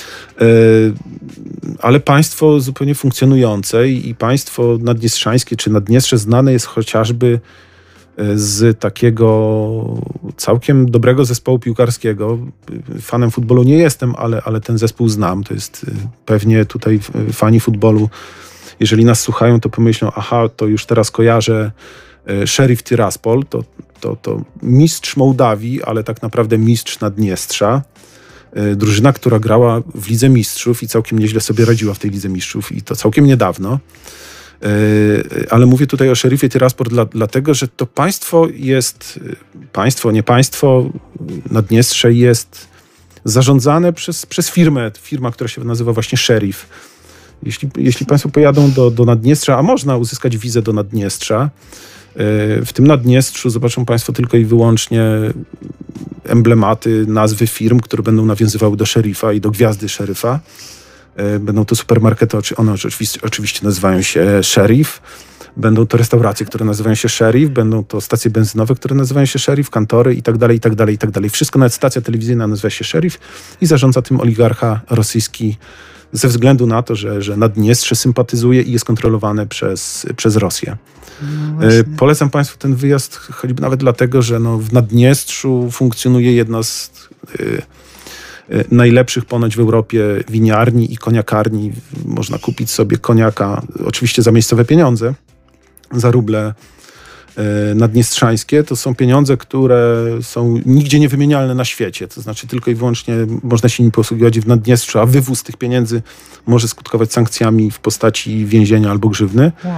Ale państwo zupełnie funkcjonujące i państwo naddniestrzańskie czy Naddniestrze znane jest chociażby z takiego całkiem dobrego zespołu piłkarskiego. Fanem futbolu nie jestem, ale, ale ten zespół znam. To jest pewnie tutaj fani futbolu, jeżeli nas słuchają, to pomyślą, aha, to już teraz kojarzę Sheriff Tiraspol, to, to, to mistrz Mołdawii, ale tak naprawdę mistrz Naddniestrza. Drużyna, która grała w Lidze Mistrzów i całkiem nieźle sobie radziła w tej Lidze Mistrzów i to całkiem niedawno. Ale mówię tutaj o Sheriffie Tiraspol dla, dlatego, że to państwo jest, państwo, nie państwo, Naddniestrze jest zarządzane przez, przez firmę, firma, która się nazywa właśnie Sheriff. Jeśli, jeśli Państwo pojadą do, do Naddniestrza, a można uzyskać wizę do Naddniestrza, w tym Naddniestrzu zobaczą Państwo tylko i wyłącznie emblematy, nazwy firm, które będą nawiązywały do szeryfa i do gwiazdy szeryfa. Będą to supermarkety, one oczywiście, oczywiście nazywają się Sheriff. Będą to restauracje, które nazywają się Sheriff, będą to stacje benzynowe, które nazywają się Sheriff, kantory i tak dalej, i tak dalej, i tak dalej. Wszystko, nawet stacja telewizyjna nazywa się Sheriff i zarządza tym oligarcha rosyjski ze względu na to, że, że Naddniestrze sympatyzuje i jest kontrolowane przez, przez Rosję. No Polecam Państwu ten wyjazd choćby nawet dlatego, że no w Naddniestrzu funkcjonuje jedna z y, y, najlepszych ponoć w Europie winiarni i koniakarni. Można kupić sobie koniaka, oczywiście za miejscowe pieniądze, za ruble y, naddniestrzańskie. To są pieniądze, które są nigdzie niewymienialne na świecie. To znaczy tylko i wyłącznie można się nim posługiwać w Naddniestrzu, a wywóz tych pieniędzy może skutkować sankcjami w postaci więzienia albo grzywny. Wow.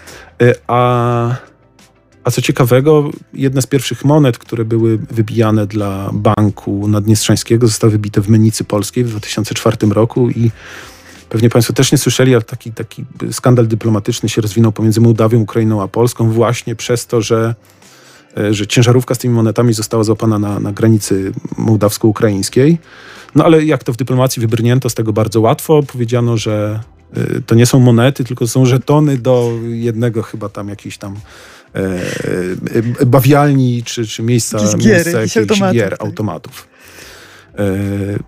A, a co ciekawego, jedne z pierwszych monet, które były wybijane dla Banku Naddniestrzańskiego, zostały wybite w Mennicy Polskiej w dwa tysiące czwartym roku i pewnie Państwo też nie słyszeli, ale taki, taki skandal dyplomatyczny się rozwinął pomiędzy Mołdawią, Ukrainą a Polską właśnie przez to, że, że ciężarówka z tymi monetami została złapana na, na granicy mołdawsko-ukraińskiej. No ale jak to w dyplomacji wybrnięto z tego bardzo łatwo, powiedziano, że to nie są monety, tylko są żetony do jednego chyba tam jakiejś tam e, bawialni, czy, czy miejsca, gier, miejsca jakichś automatów, gier, tak. automatów. E,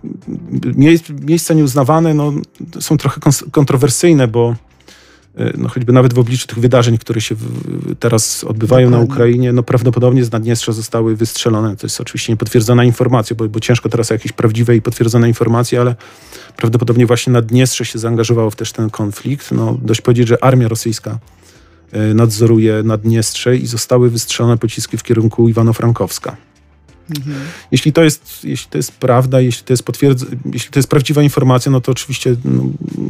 miejsca nieuznawane no, są trochę kontrowersyjne, bo no, choćby nawet w obliczu tych wydarzeń, które się w, teraz odbywają Dokładnie. na Ukrainie, no prawdopodobnie z Naddniestrza zostały wystrzelone. To jest oczywiście niepotwierdzona informacja, bo, bo ciężko teraz o jakieś prawdziwe i potwierdzone informacje, ale prawdopodobnie właśnie Naddniestrze się zaangażowało w też ten konflikt. No, dość powiedzieć, że armia rosyjska nadzoruje Naddniestrze i zostały wystrzelone pociski w kierunku Iwano-Frankowska. Mhm. Jeśli to jest, jeśli to jest prawda, jeśli to jest potwierdz- jeśli to jest prawdziwa informacja, no to oczywiście no,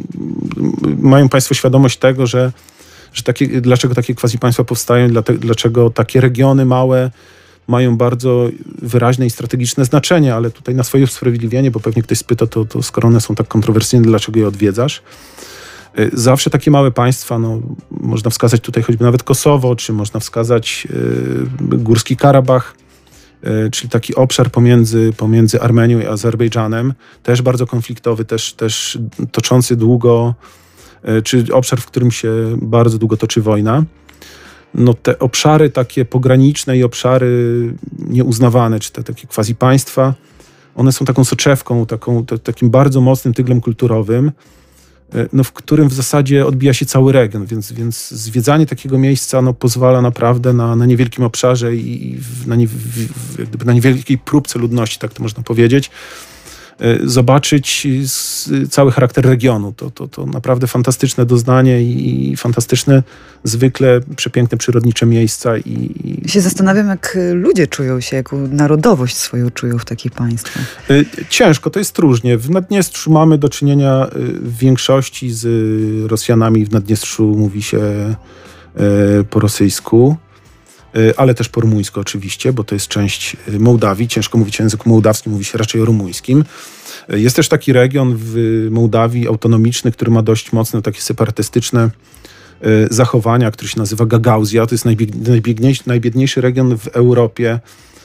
mają Państwo świadomość tego, że, że takie, dlaczego takie quasi-państwa powstają, dlaczego takie regiony małe mają bardzo wyraźne i strategiczne znaczenie, ale tutaj na swoje usprawiedliwienie, bo pewnie ktoś spyta, to, to skoro one są tak kontrowersyjne, dlaczego je odwiedzasz? Zawsze takie małe państwa, no, można wskazać tutaj choćby nawet Kosowo, czy można wskazać yy, Górski Karabach, czyli taki obszar pomiędzy, pomiędzy Armenią i Azerbejdżanem, też bardzo konfliktowy, też, też toczący długo, czy obszar, w którym się bardzo długo toczy wojna. No te obszary takie pograniczne i obszary nieuznawane, czy te takie quasi państwa, one są taką soczewką, taką, to, takim bardzo mocnym tyglem kulturowym, no, w którym w zasadzie odbija się cały region, więc, więc zwiedzanie takiego miejsca no, pozwala naprawdę na, na niewielkim obszarze i w, na, nie, w, jak gdyby na niewielkiej próbce ludności, tak to można powiedzieć, zobaczyć cały charakter regionu. To, to, to naprawdę fantastyczne doznanie i fantastyczne, zwykle przepiękne, przyrodnicze miejsca. I, i... się zastanawiam, jak ludzie czują się, jaką narodowość swoją czują w takich państwach. Ciężko, to jest różnie. W Naddniestrzu mamy do czynienia w większości z Rosjanami. W Naddniestrzu mówi się po rosyjsku, ale też po rumuńsku oczywiście, bo to jest część Mołdawii. Ciężko mówić o języku mołdawskim, mówi się raczej o rumuńskim. Jest też taki region w Mołdawii autonomiczny, który ma dość mocne takie separatystyczne zachowania, który się nazywa Gagauzja. To jest najbiedniejszy, najbiedniejszy region w Europie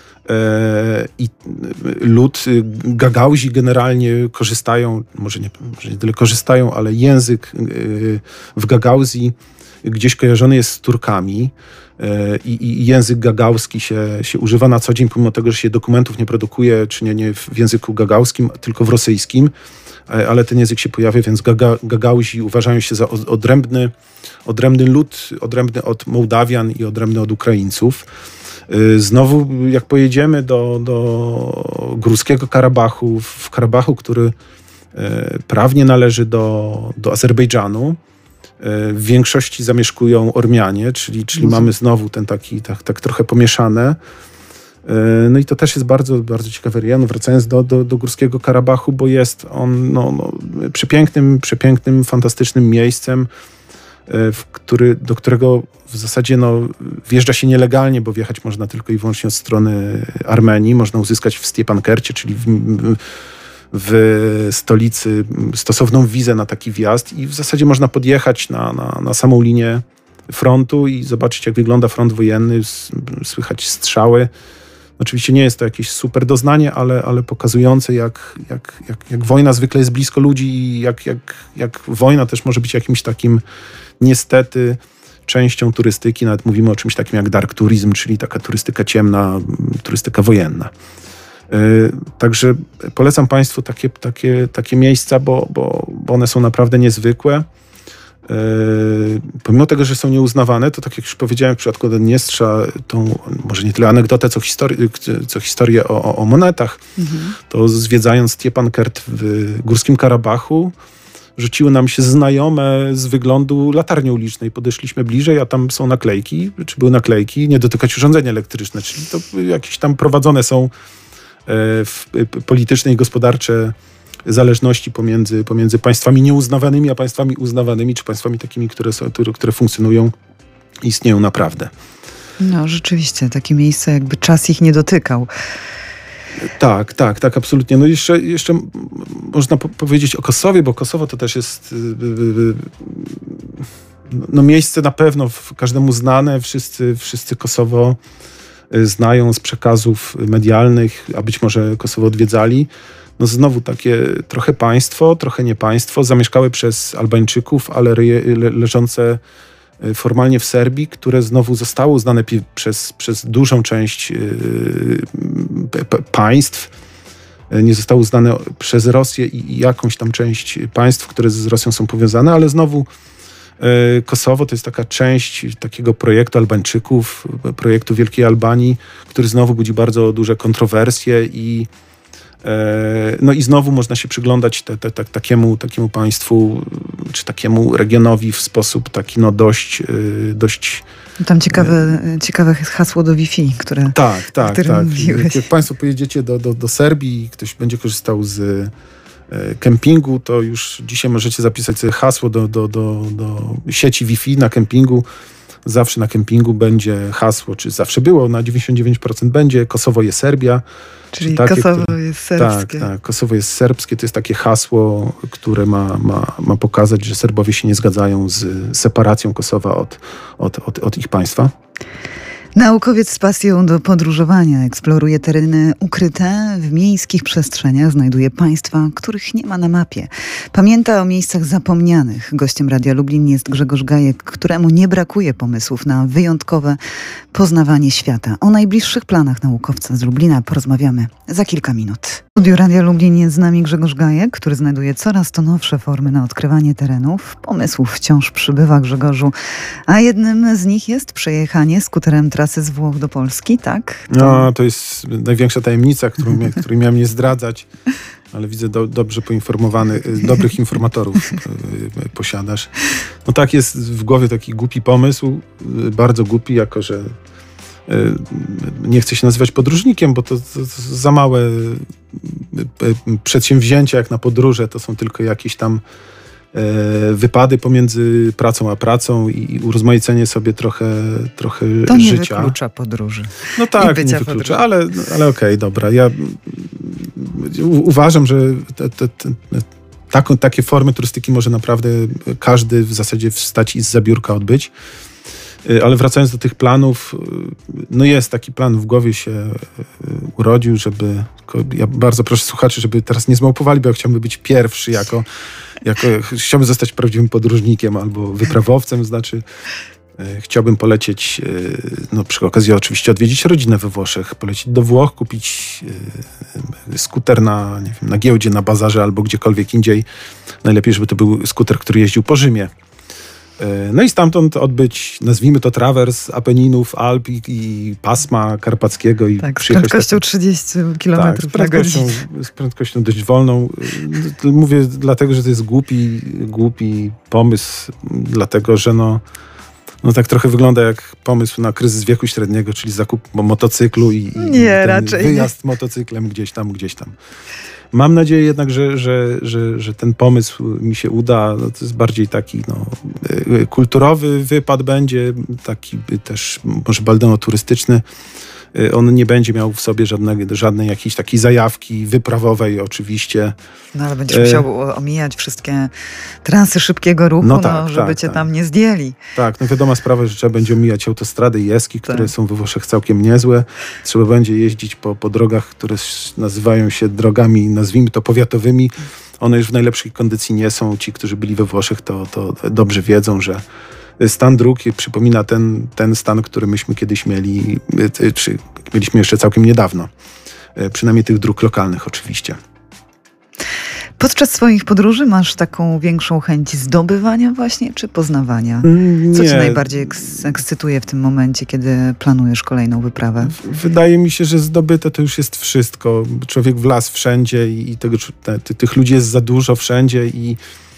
i lud Gagauzi generalnie korzystają, może nie, może nie tyle korzystają, ale język w Gagauzji gdzieś kojarzony jest z Turkami. I, i język gagauski się, się używa na co dzień, pomimo tego, że się dokumentów nie produkuje, czy nie, nie w języku gagauskim, tylko w rosyjskim, ale ten język się pojawia, więc gaga, Gagauzi uważają się za odrębny, odrębny lud, odrębny od Mołdawian i odrębny od Ukraińców. Znowu, jak pojedziemy do, do Górskiego Karabachu, w Karabachu, który prawnie należy do, do Azerbejdżanu, w większości zamieszkują Ormianie, czyli, czyli mamy znowu ten taki, tak, tak trochę pomieszane. No i to też jest bardzo, bardzo ciekawy rejon. Wracając do, do, do Górskiego Karabachu, bo jest on no, no, przepięknym, przepięknym, fantastycznym miejscem, w który, do którego w zasadzie no, wjeżdża się nielegalnie, bo wjechać można tylko i wyłącznie od strony Armenii. Można uzyskać w Stiepankercie, czyli w, w stolicy stosowną wizę na taki wjazd i w zasadzie można podjechać na, na, na samą linię frontu i zobaczyć, jak wygląda front wojenny, słychać strzały. Oczywiście nie jest to jakieś super doznanie, ale, ale pokazujące, jak, jak, jak, jak wojna zwykle jest blisko ludzi i jak, jak, jak wojna też może być jakimś takim niestety częścią turystyki. Nawet mówimy o czymś takim jak dark tourism, czyli taka turystyka ciemna, turystyka wojenna. Yy, także polecam Państwu takie, takie, takie miejsca, bo, bo, bo one są naprawdę niezwykłe. Yy, pomimo tego, że są nieuznawane, to tak jak już powiedziałem w przypadku Naddniestrza, tą może nie tyle anegdotę, co, histori- co historię o, o, o monetach, mhm. to zwiedzając Stjepankert w Górskim Karabachu, rzuciły nam się znajome z wyglądu latarnie ulicznej. Podeszliśmy bliżej, a tam są naklejki, czy były naklejki, nie dotykać urządzenia elektryczne, czyli to jakieś tam prowadzone są w polityczne i gospodarcze zależności pomiędzy, pomiędzy państwami nieuznawanymi, a państwami uznawanymi, czy państwami takimi, które, są, które funkcjonują i istnieją naprawdę. No rzeczywiście, takie miejsca, jakby czas ich nie dotykał. Tak, tak, tak, absolutnie. No jeszcze, jeszcze można po- powiedzieć o Kosowie, bo Kosowo to też jest no, miejsce na pewno każdemu znane. Wszyscy, wszyscy Kosowo znają z przekazów medialnych, a być może Kosowo odwiedzali. No znowu takie trochę państwo, trochę nie państwo, zamieszkałe przez Albańczyków, ale le- leżące formalnie w Serbii, które znowu zostało uznane pi- przez, przez dużą część yy, p- p- państw. Nie zostało uznane przez Rosję i, i jakąś tam część państw, które z Rosją są powiązane, ale znowu yy, Kosowo to jest taka część takiego projektu Albańczyków, projektu Wielkiej Albanii, który znowu budzi bardzo duże kontrowersje i no i znowu można się przyglądać te, te, te, takiemu, takiemu państwu, czy takiemu regionowi w sposób taki no dość... dość Tam ciekawe, ciekawe hasło do Wi-Fi, które Tak, tak, tak. Mówiłeś. Jak Państwo pojedziecie do, do, do Serbii i ktoś będzie korzystał z kempingu, to już dzisiaj możecie zapisać sobie hasło do, do, do, do sieci Wi-Fi na kempingu. Zawsze na kempingu będzie hasło, czy zawsze było, na dziewięćdziesiąt dziewięć procent będzie Kosowo jest Serbia. Czyli takie, Kosowo które, jest serbskie. Tak, tak, Kosowo jest serbskie. To jest takie hasło, które ma, ma, ma pokazać, że Serbowie się nie zgadzają z separacją Kosowa od, od, od, od ich państwa. Naukowiec z pasją do podróżowania eksploruje tereny ukryte w miejskich przestrzeniach, znajduje państwa, których nie ma na mapie. Pamięta o miejscach zapomnianych. Gościem Radia Lublin jest Grzegorz Gajek, któremu nie brakuje pomysłów na wyjątkowe poznawanie świata. O najbliższych planach naukowca z Lublina porozmawiamy za kilka minut. W studiu Radia Lublin jest z nami Grzegorz Gajek, który znajduje coraz to nowsze formy na odkrywanie terenów. Pomysłów wciąż przybywa, Grzegorzu, a jednym z nich jest przejechanie skuterem trasy z Włoch do Polski, tak? To... No, to jest największa tajemnica, którą, której miałem nie zdradzać, ale widzę do, dobrze poinformowany, dobrych informatorów posiadasz. No tak, jest w głowie taki głupi pomysł, bardzo głupi, jako że nie chcę się nazywać podróżnikiem, bo to, to, to za małe przedsięwzięcia jak na podróże, to są tylko jakieś tam wypady pomiędzy pracą a pracą i urozmaicenie sobie trochę, trochę to nie życia. wyklucza podróży. No tak, nie wyklucza, podróży. ale, ale okej, okay, dobra. Ja u, uważam, że te, te, te, taką, takie formy turystyki może naprawdę każdy w zasadzie wstać i z biurka odbyć. Ale wracając do tych planów, no jest taki plan w głowie się urodził, żeby, ja bardzo proszę słuchaczy, żeby teraz nie zmałpowali, bo ja chciałbym być pierwszy jako, jako chciałbym zostać prawdziwym podróżnikiem albo wyprawowcem, znaczy chciałbym polecieć, no przy okazji oczywiście odwiedzić rodzinę we Włoszech, polecieć do Włoch, kupić skuter na, nie wiem, na giełdzie, na bazarze albo gdziekolwiek indziej. Najlepiej, żeby to był skuter, który jeździł po Rzymie. No i stamtąd odbyć, nazwijmy to trawers Apeninów, Alp i, i pasma karpackiego. I tak, z prędkością tak, trzydzieści kilometrów tak, z prędkością, z prędkością dość wolną. Mówię dlatego, że to jest głupi, głupi pomysł, dlatego, że no, no tak trochę wygląda jak pomysł na kryzys wieku średniego, czyli zakup motocyklu i, i nie, raczej wyjazd nie. motocyklem gdzieś tam, gdzieś tam. Mam nadzieję jednak, że, że, że, że ten pomysł mi się uda. No to jest bardziej taki no, kulturowy wypad będzie, taki też może baldeono-turystyczny. On nie będzie miał w sobie żadnej, żadnej jakiejś takiej zajawki wyprawowej oczywiście. No ale będziesz musiał omijać wszystkie trasy szybkiego ruchu, no, tak, no, żeby tak, cię tak. tam nie zdjęli. Tak, no wiadoma sprawa, że trzeba będzie omijać autostrady i jeski, które tak. są we Włoszech całkiem niezłe. Trzeba będzie jeździć po, po drogach, które nazywają się drogami, nazwijmy to powiatowymi. One już w najlepszej kondycji nie są. Ci, którzy byli we Włoszech, to, to dobrze wiedzą, że stan dróg przypomina ten, ten stan, który myśmy kiedyś mieli, czy mieliśmy jeszcze całkiem niedawno. Przynajmniej tych dróg lokalnych oczywiście. Podczas swoich podróży masz taką większą chęć zdobywania właśnie, czy poznawania? Co Nie. cię najbardziej eks- ekscytuje w tym momencie, kiedy planujesz kolejną wyprawę? Wydaje mi się, że zdobyte to już jest wszystko. Człowiek wlazł wszędzie i tego, te, tych ludzi jest za dużo wszędzie i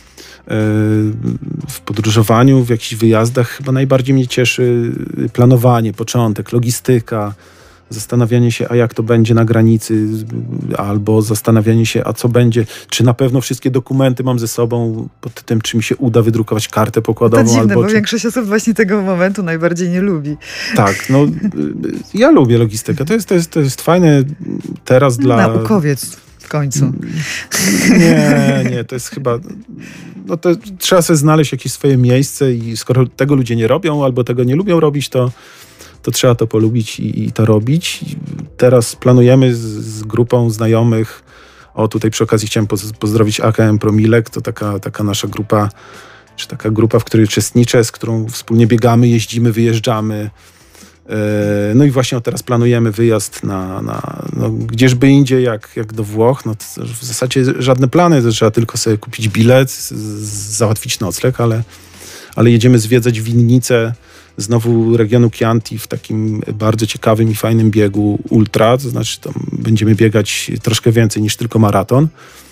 w podróżowaniu, w jakichś wyjazdach chyba najbardziej mnie cieszy planowanie, początek, logistyka, zastanawianie się, a jak to będzie na granicy, albo zastanawianie się, a co będzie, czy na pewno wszystkie dokumenty mam ze sobą, pod tym, czy mi się uda wydrukować kartę pokładową. To dziwne, albo bo czy... większość osób właśnie tego momentu najbardziej nie lubi. Tak, no ja lubię logistykę. To jest, to jest, to jest fajne teraz dla... Naukowiec w końcu. Nie, nie, to jest chyba... No to trzeba sobie znaleźć jakieś swoje miejsce i skoro tego ludzie nie robią albo tego nie lubią robić, to, to trzeba to polubić i, i to robić. Teraz planujemy z, z grupą znajomych, o tutaj przy okazji chciałem poz, pozdrowić A K M Promilek, to taka, taka nasza grupa, czy taka grupa, w której uczestniczę, z którą wspólnie biegamy, jeździmy, wyjeżdżamy. No i właśnie teraz planujemy wyjazd na, na no, gdzieżby indziej jak, jak do Włoch. No w zasadzie żadne plany, to trzeba tylko sobie kupić bilet, z, załatwić nocleg, ale, ale jedziemy zwiedzać winnicę znowu regionu Chianti w takim bardzo ciekawym i fajnym biegu ultra, to znaczy tam będziemy biegać troszkę więcej niż tylko maraton.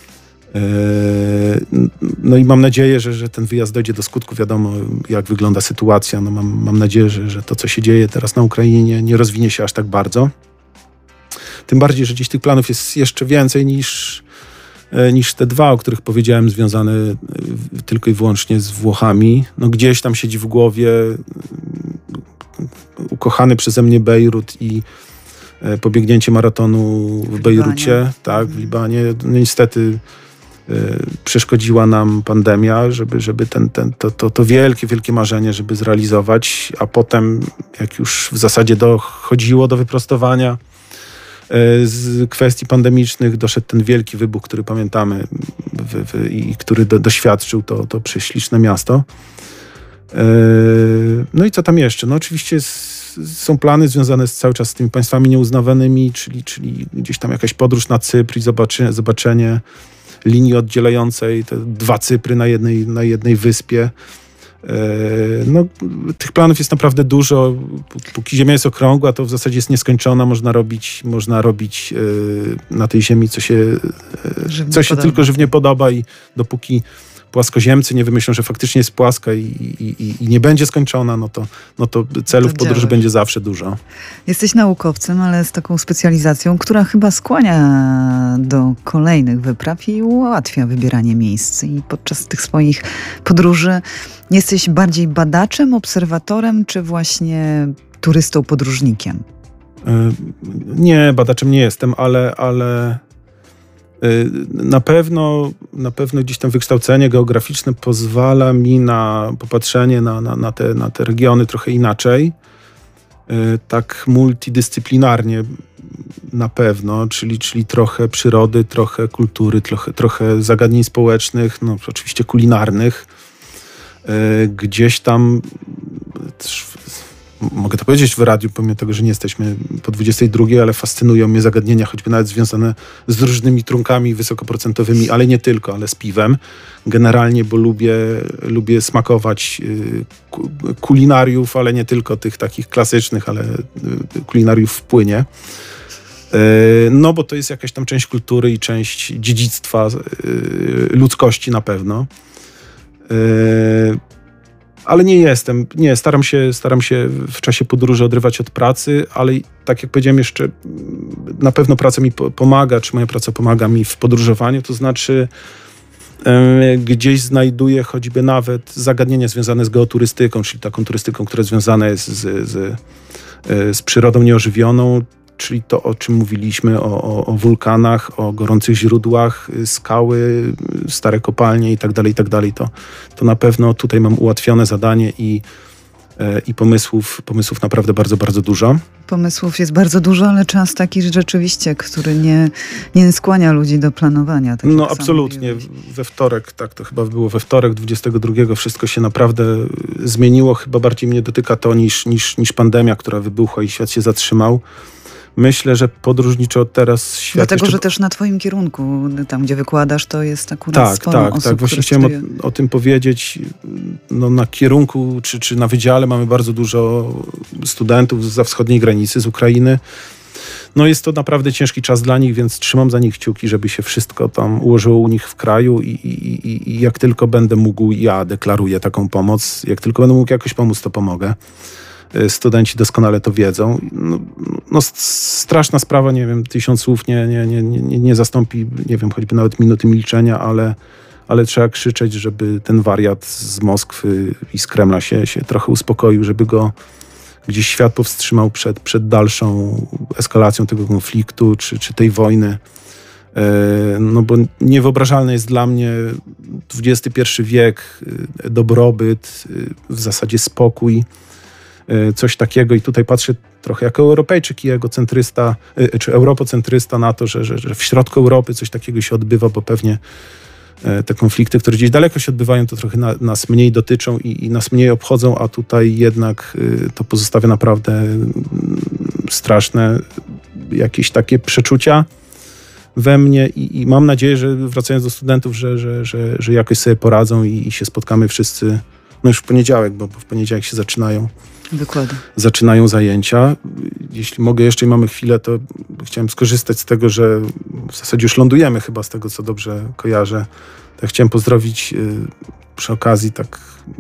No i mam nadzieję, że, że ten wyjazd dojdzie do skutku. Wiadomo, jak wygląda sytuacja. No mam, mam nadzieję, że, że to, co się dzieje teraz na Ukrainie, nie, nie rozwinie się aż tak bardzo. Tym bardziej, że gdzieś tych planów jest jeszcze więcej niż, niż te dwa, o których powiedziałem, związane tylko i wyłącznie z Włochami. No gdzieś tam siedzi w głowie ukochany przeze mnie Bejrut i pobiegnięcie maratonu w Bejrucie, tak, w Libanie. No niestety przeszkodziła nam pandemia, żeby, żeby ten, ten, to, to, to wielkie, wielkie marzenie, żeby zrealizować, a potem jak już w zasadzie dochodziło do wyprostowania z kwestii pandemicznych, doszedł ten wielki wybuch, który pamiętamy w, w, i który do, doświadczył to, to prześliczne miasto. No i co tam jeszcze? No oczywiście są plany związane z, cały czas z tymi państwami nieuznawanymi, czyli, czyli gdzieś tam jakaś podróż na Cypr i zobaczenie, zobaczenie linii oddzielającej te dwa Cypry na jednej, na jednej wyspie. No, tych planów jest naprawdę dużo. Póki Ziemia jest okrągła, to w zasadzie jest nieskończona. Można robić, można robić na tej Ziemi, co się, co się tylko żywnie podoba i dopóki płaskoziemcy nie wymyślą, że faktycznie jest płaska i, i, i nie będzie skończona, no to, no to celów to podróży będzie zawsze dużo. Jesteś naukowcem, ale z taką specjalizacją, która chyba skłania do kolejnych wypraw i ułatwia wybieranie miejsc. I podczas tych swoich podróży jesteś bardziej badaczem, obserwatorem, czy właśnie turystą, podróżnikiem? Nie, badaczem nie jestem, ale... ale... Na pewno, na pewno gdzieś tam wykształcenie geograficzne pozwala mi na popatrzenie na, na, na, te, na te regiony trochę inaczej, tak multidyscyplinarnie na pewno, czyli, czyli trochę przyrody, trochę kultury, trochę, trochę zagadnień społecznych, no oczywiście kulinarnych. Gdzieś tam... Mogę to powiedzieć w radiu, pomimo tego, że nie jesteśmy po dwudziestej drugiej, ale fascynują mnie zagadnienia, choćby nawet związane z różnymi trunkami wysokoprocentowymi, ale nie tylko, ale z piwem. Generalnie, bo lubię, lubię smakować kulinariów, ale nie tylko tych takich klasycznych, ale kulinariów w płynie. No bo to jest jakaś tam część kultury i część dziedzictwa ludzkości na pewno. Ale nie jestem, nie, staram się, staram się w czasie podróży odrywać od pracy, ale tak jak powiedziałem jeszcze, na pewno praca mi pomaga, czy moja praca pomaga mi w podróżowaniu, to znaczy yy, gdzieś znajduję choćby nawet zagadnienia związane z geoturystyką, czyli taką turystyką, która związana jest z, z, z przyrodą nieożywioną, czyli to, o czym mówiliśmy, o, o, o wulkanach, o gorących źródłach, skały, stare kopalnie i tak dalej, i tak dalej. To, to na pewno tutaj mam ułatwione zadanie i, i pomysłów, pomysłów naprawdę bardzo, bardzo dużo. Pomysłów jest bardzo dużo, ale czas taki rzeczywiście, który nie, nie skłania ludzi do planowania. Tak no absolutnie. We wtorek, tak to chyba było we wtorek, dwudziestego drugiego wszystko się naprawdę zmieniło. Chyba bardziej mnie dotyka to niż, niż, niż pandemia, która wybuchła i świat się zatrzymał. Myślę, że podróżniczo od teraz świat... Dlatego, jeszcze... że też na twoim kierunku, tam gdzie wykładasz, to jest akurat tak, sporo tak, osób, tak. Właśnie chciałem studiuje. o, o tym powiedzieć. No, na kierunku, czy, czy na wydziale mamy bardzo dużo studentów zza wschodniej granicy, z Ukrainy. No jest to naprawdę ciężki czas dla nich, więc trzymam za nich kciuki, żeby się wszystko tam ułożyło u nich w kraju i, i, i, i jak tylko będę mógł, ja deklaruję taką pomoc. Jak tylko będę mógł jakoś pomóc, to pomogę. Studenci doskonale to wiedzą. No, no straszna sprawa, nie wiem, tysiąc słów nie, nie, nie, nie, nie zastąpi, nie wiem, choćby nawet minuty milczenia, ale, ale trzeba krzyczeć, żeby ten wariat z Moskwy i z Kremla się, się trochę uspokoił, żeby go gdzieś świat powstrzymał przed, przed dalszą eskalacją tego konfliktu, czy, czy tej wojny. No bo niewyobrażalne jest dla mnie dwudziesty pierwszy wiek, dobrobyt, w zasadzie spokój, coś takiego i tutaj patrzę trochę jako Europejczyk i egocentrysta, czy europocentrysta na to, że, że, że w środku Europy coś takiego się odbywa, bo pewnie te konflikty, które gdzieś daleko się odbywają, to trochę na, nas mniej dotyczą i, i nas mniej obchodzą, a tutaj jednak to pozostawia naprawdę straszne jakieś takie przeczucia we mnie i, i mam nadzieję, że wracając do studentów, że, że, że, że jakoś sobie poradzą i, i się spotkamy wszyscy, no już w poniedziałek, bo, bo w poniedziałek się zaczynają Wykłady. Zaczynają zajęcia. Jeśli mogę jeszcze i mamy chwilę, to chciałem skorzystać z tego, że w zasadzie już lądujemy chyba z tego, co dobrze kojarzę. Tak chciałem pozdrowić y, przy okazji tak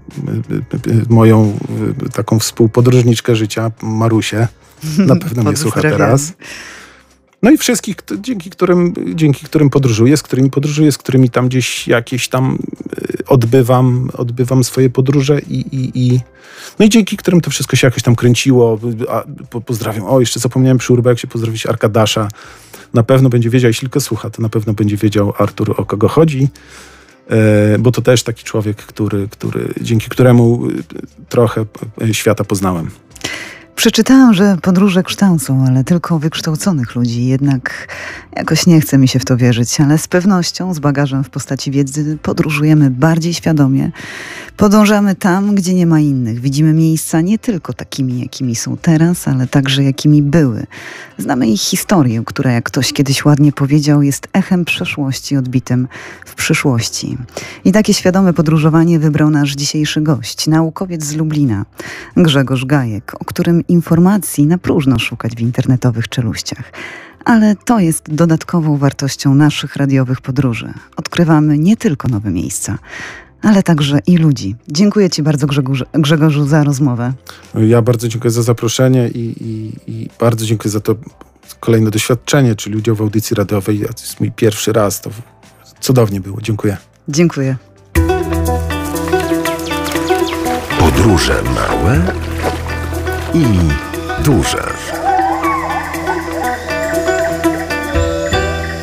y, y, moją y, taką współpodróżniczkę życia, Marusię. Na pewno mnie słucha teraz. No i wszystkich, dzięki którym, dzięki którym podróżuję, z którymi podróżuję, z którymi tam gdzieś jakieś tam odbywam, odbywam swoje podróże i, i, i no i dzięki którym to wszystko się jakoś tam kręciło. A, po, pozdrawiam. O, jeszcze zapomniałem przy Urbexie pozdrowić Arkadasza. Na pewno będzie wiedział, jeśli tylko słucha, to na pewno będzie wiedział Artur, o kogo chodzi. E, bo to też taki człowiek, który, który, dzięki któremu trochę świata poznałem. Przeczytałam, że podróże kształcą, ale tylko wykształconych ludzi. Jednak jakoś nie chce mi się w to wierzyć, ale z pewnością, z bagażem w postaci wiedzy podróżujemy bardziej świadomie. Podążamy tam, gdzie nie ma innych. Widzimy miejsca nie tylko takimi, jakimi są teraz, ale także jakimi były. Znamy ich historię, która, jak ktoś kiedyś ładnie powiedział, jest echem przeszłości odbitym w przyszłości. I takie świadome podróżowanie wybrał nasz dzisiejszy gość, naukowiec z Lublina, Grzegorz Gajek, o którym informacji na próżno szukać w internetowych czeluściach. Ale to jest dodatkową wartością naszych radiowych podróży. Odkrywamy nie tylko nowe miejsca, ale także i ludzi. Dziękuję Ci bardzo, Grzegorzu, Grzegorzu, za rozmowę. Ja bardzo dziękuję za zaproszenie i, i, i bardzo dziękuję za to kolejne doświadczenie, czyli udział w audycji radiowej. To jest mój pierwszy raz. To cudownie było. Dziękuję. Dziękuję. Podróże małe i duże.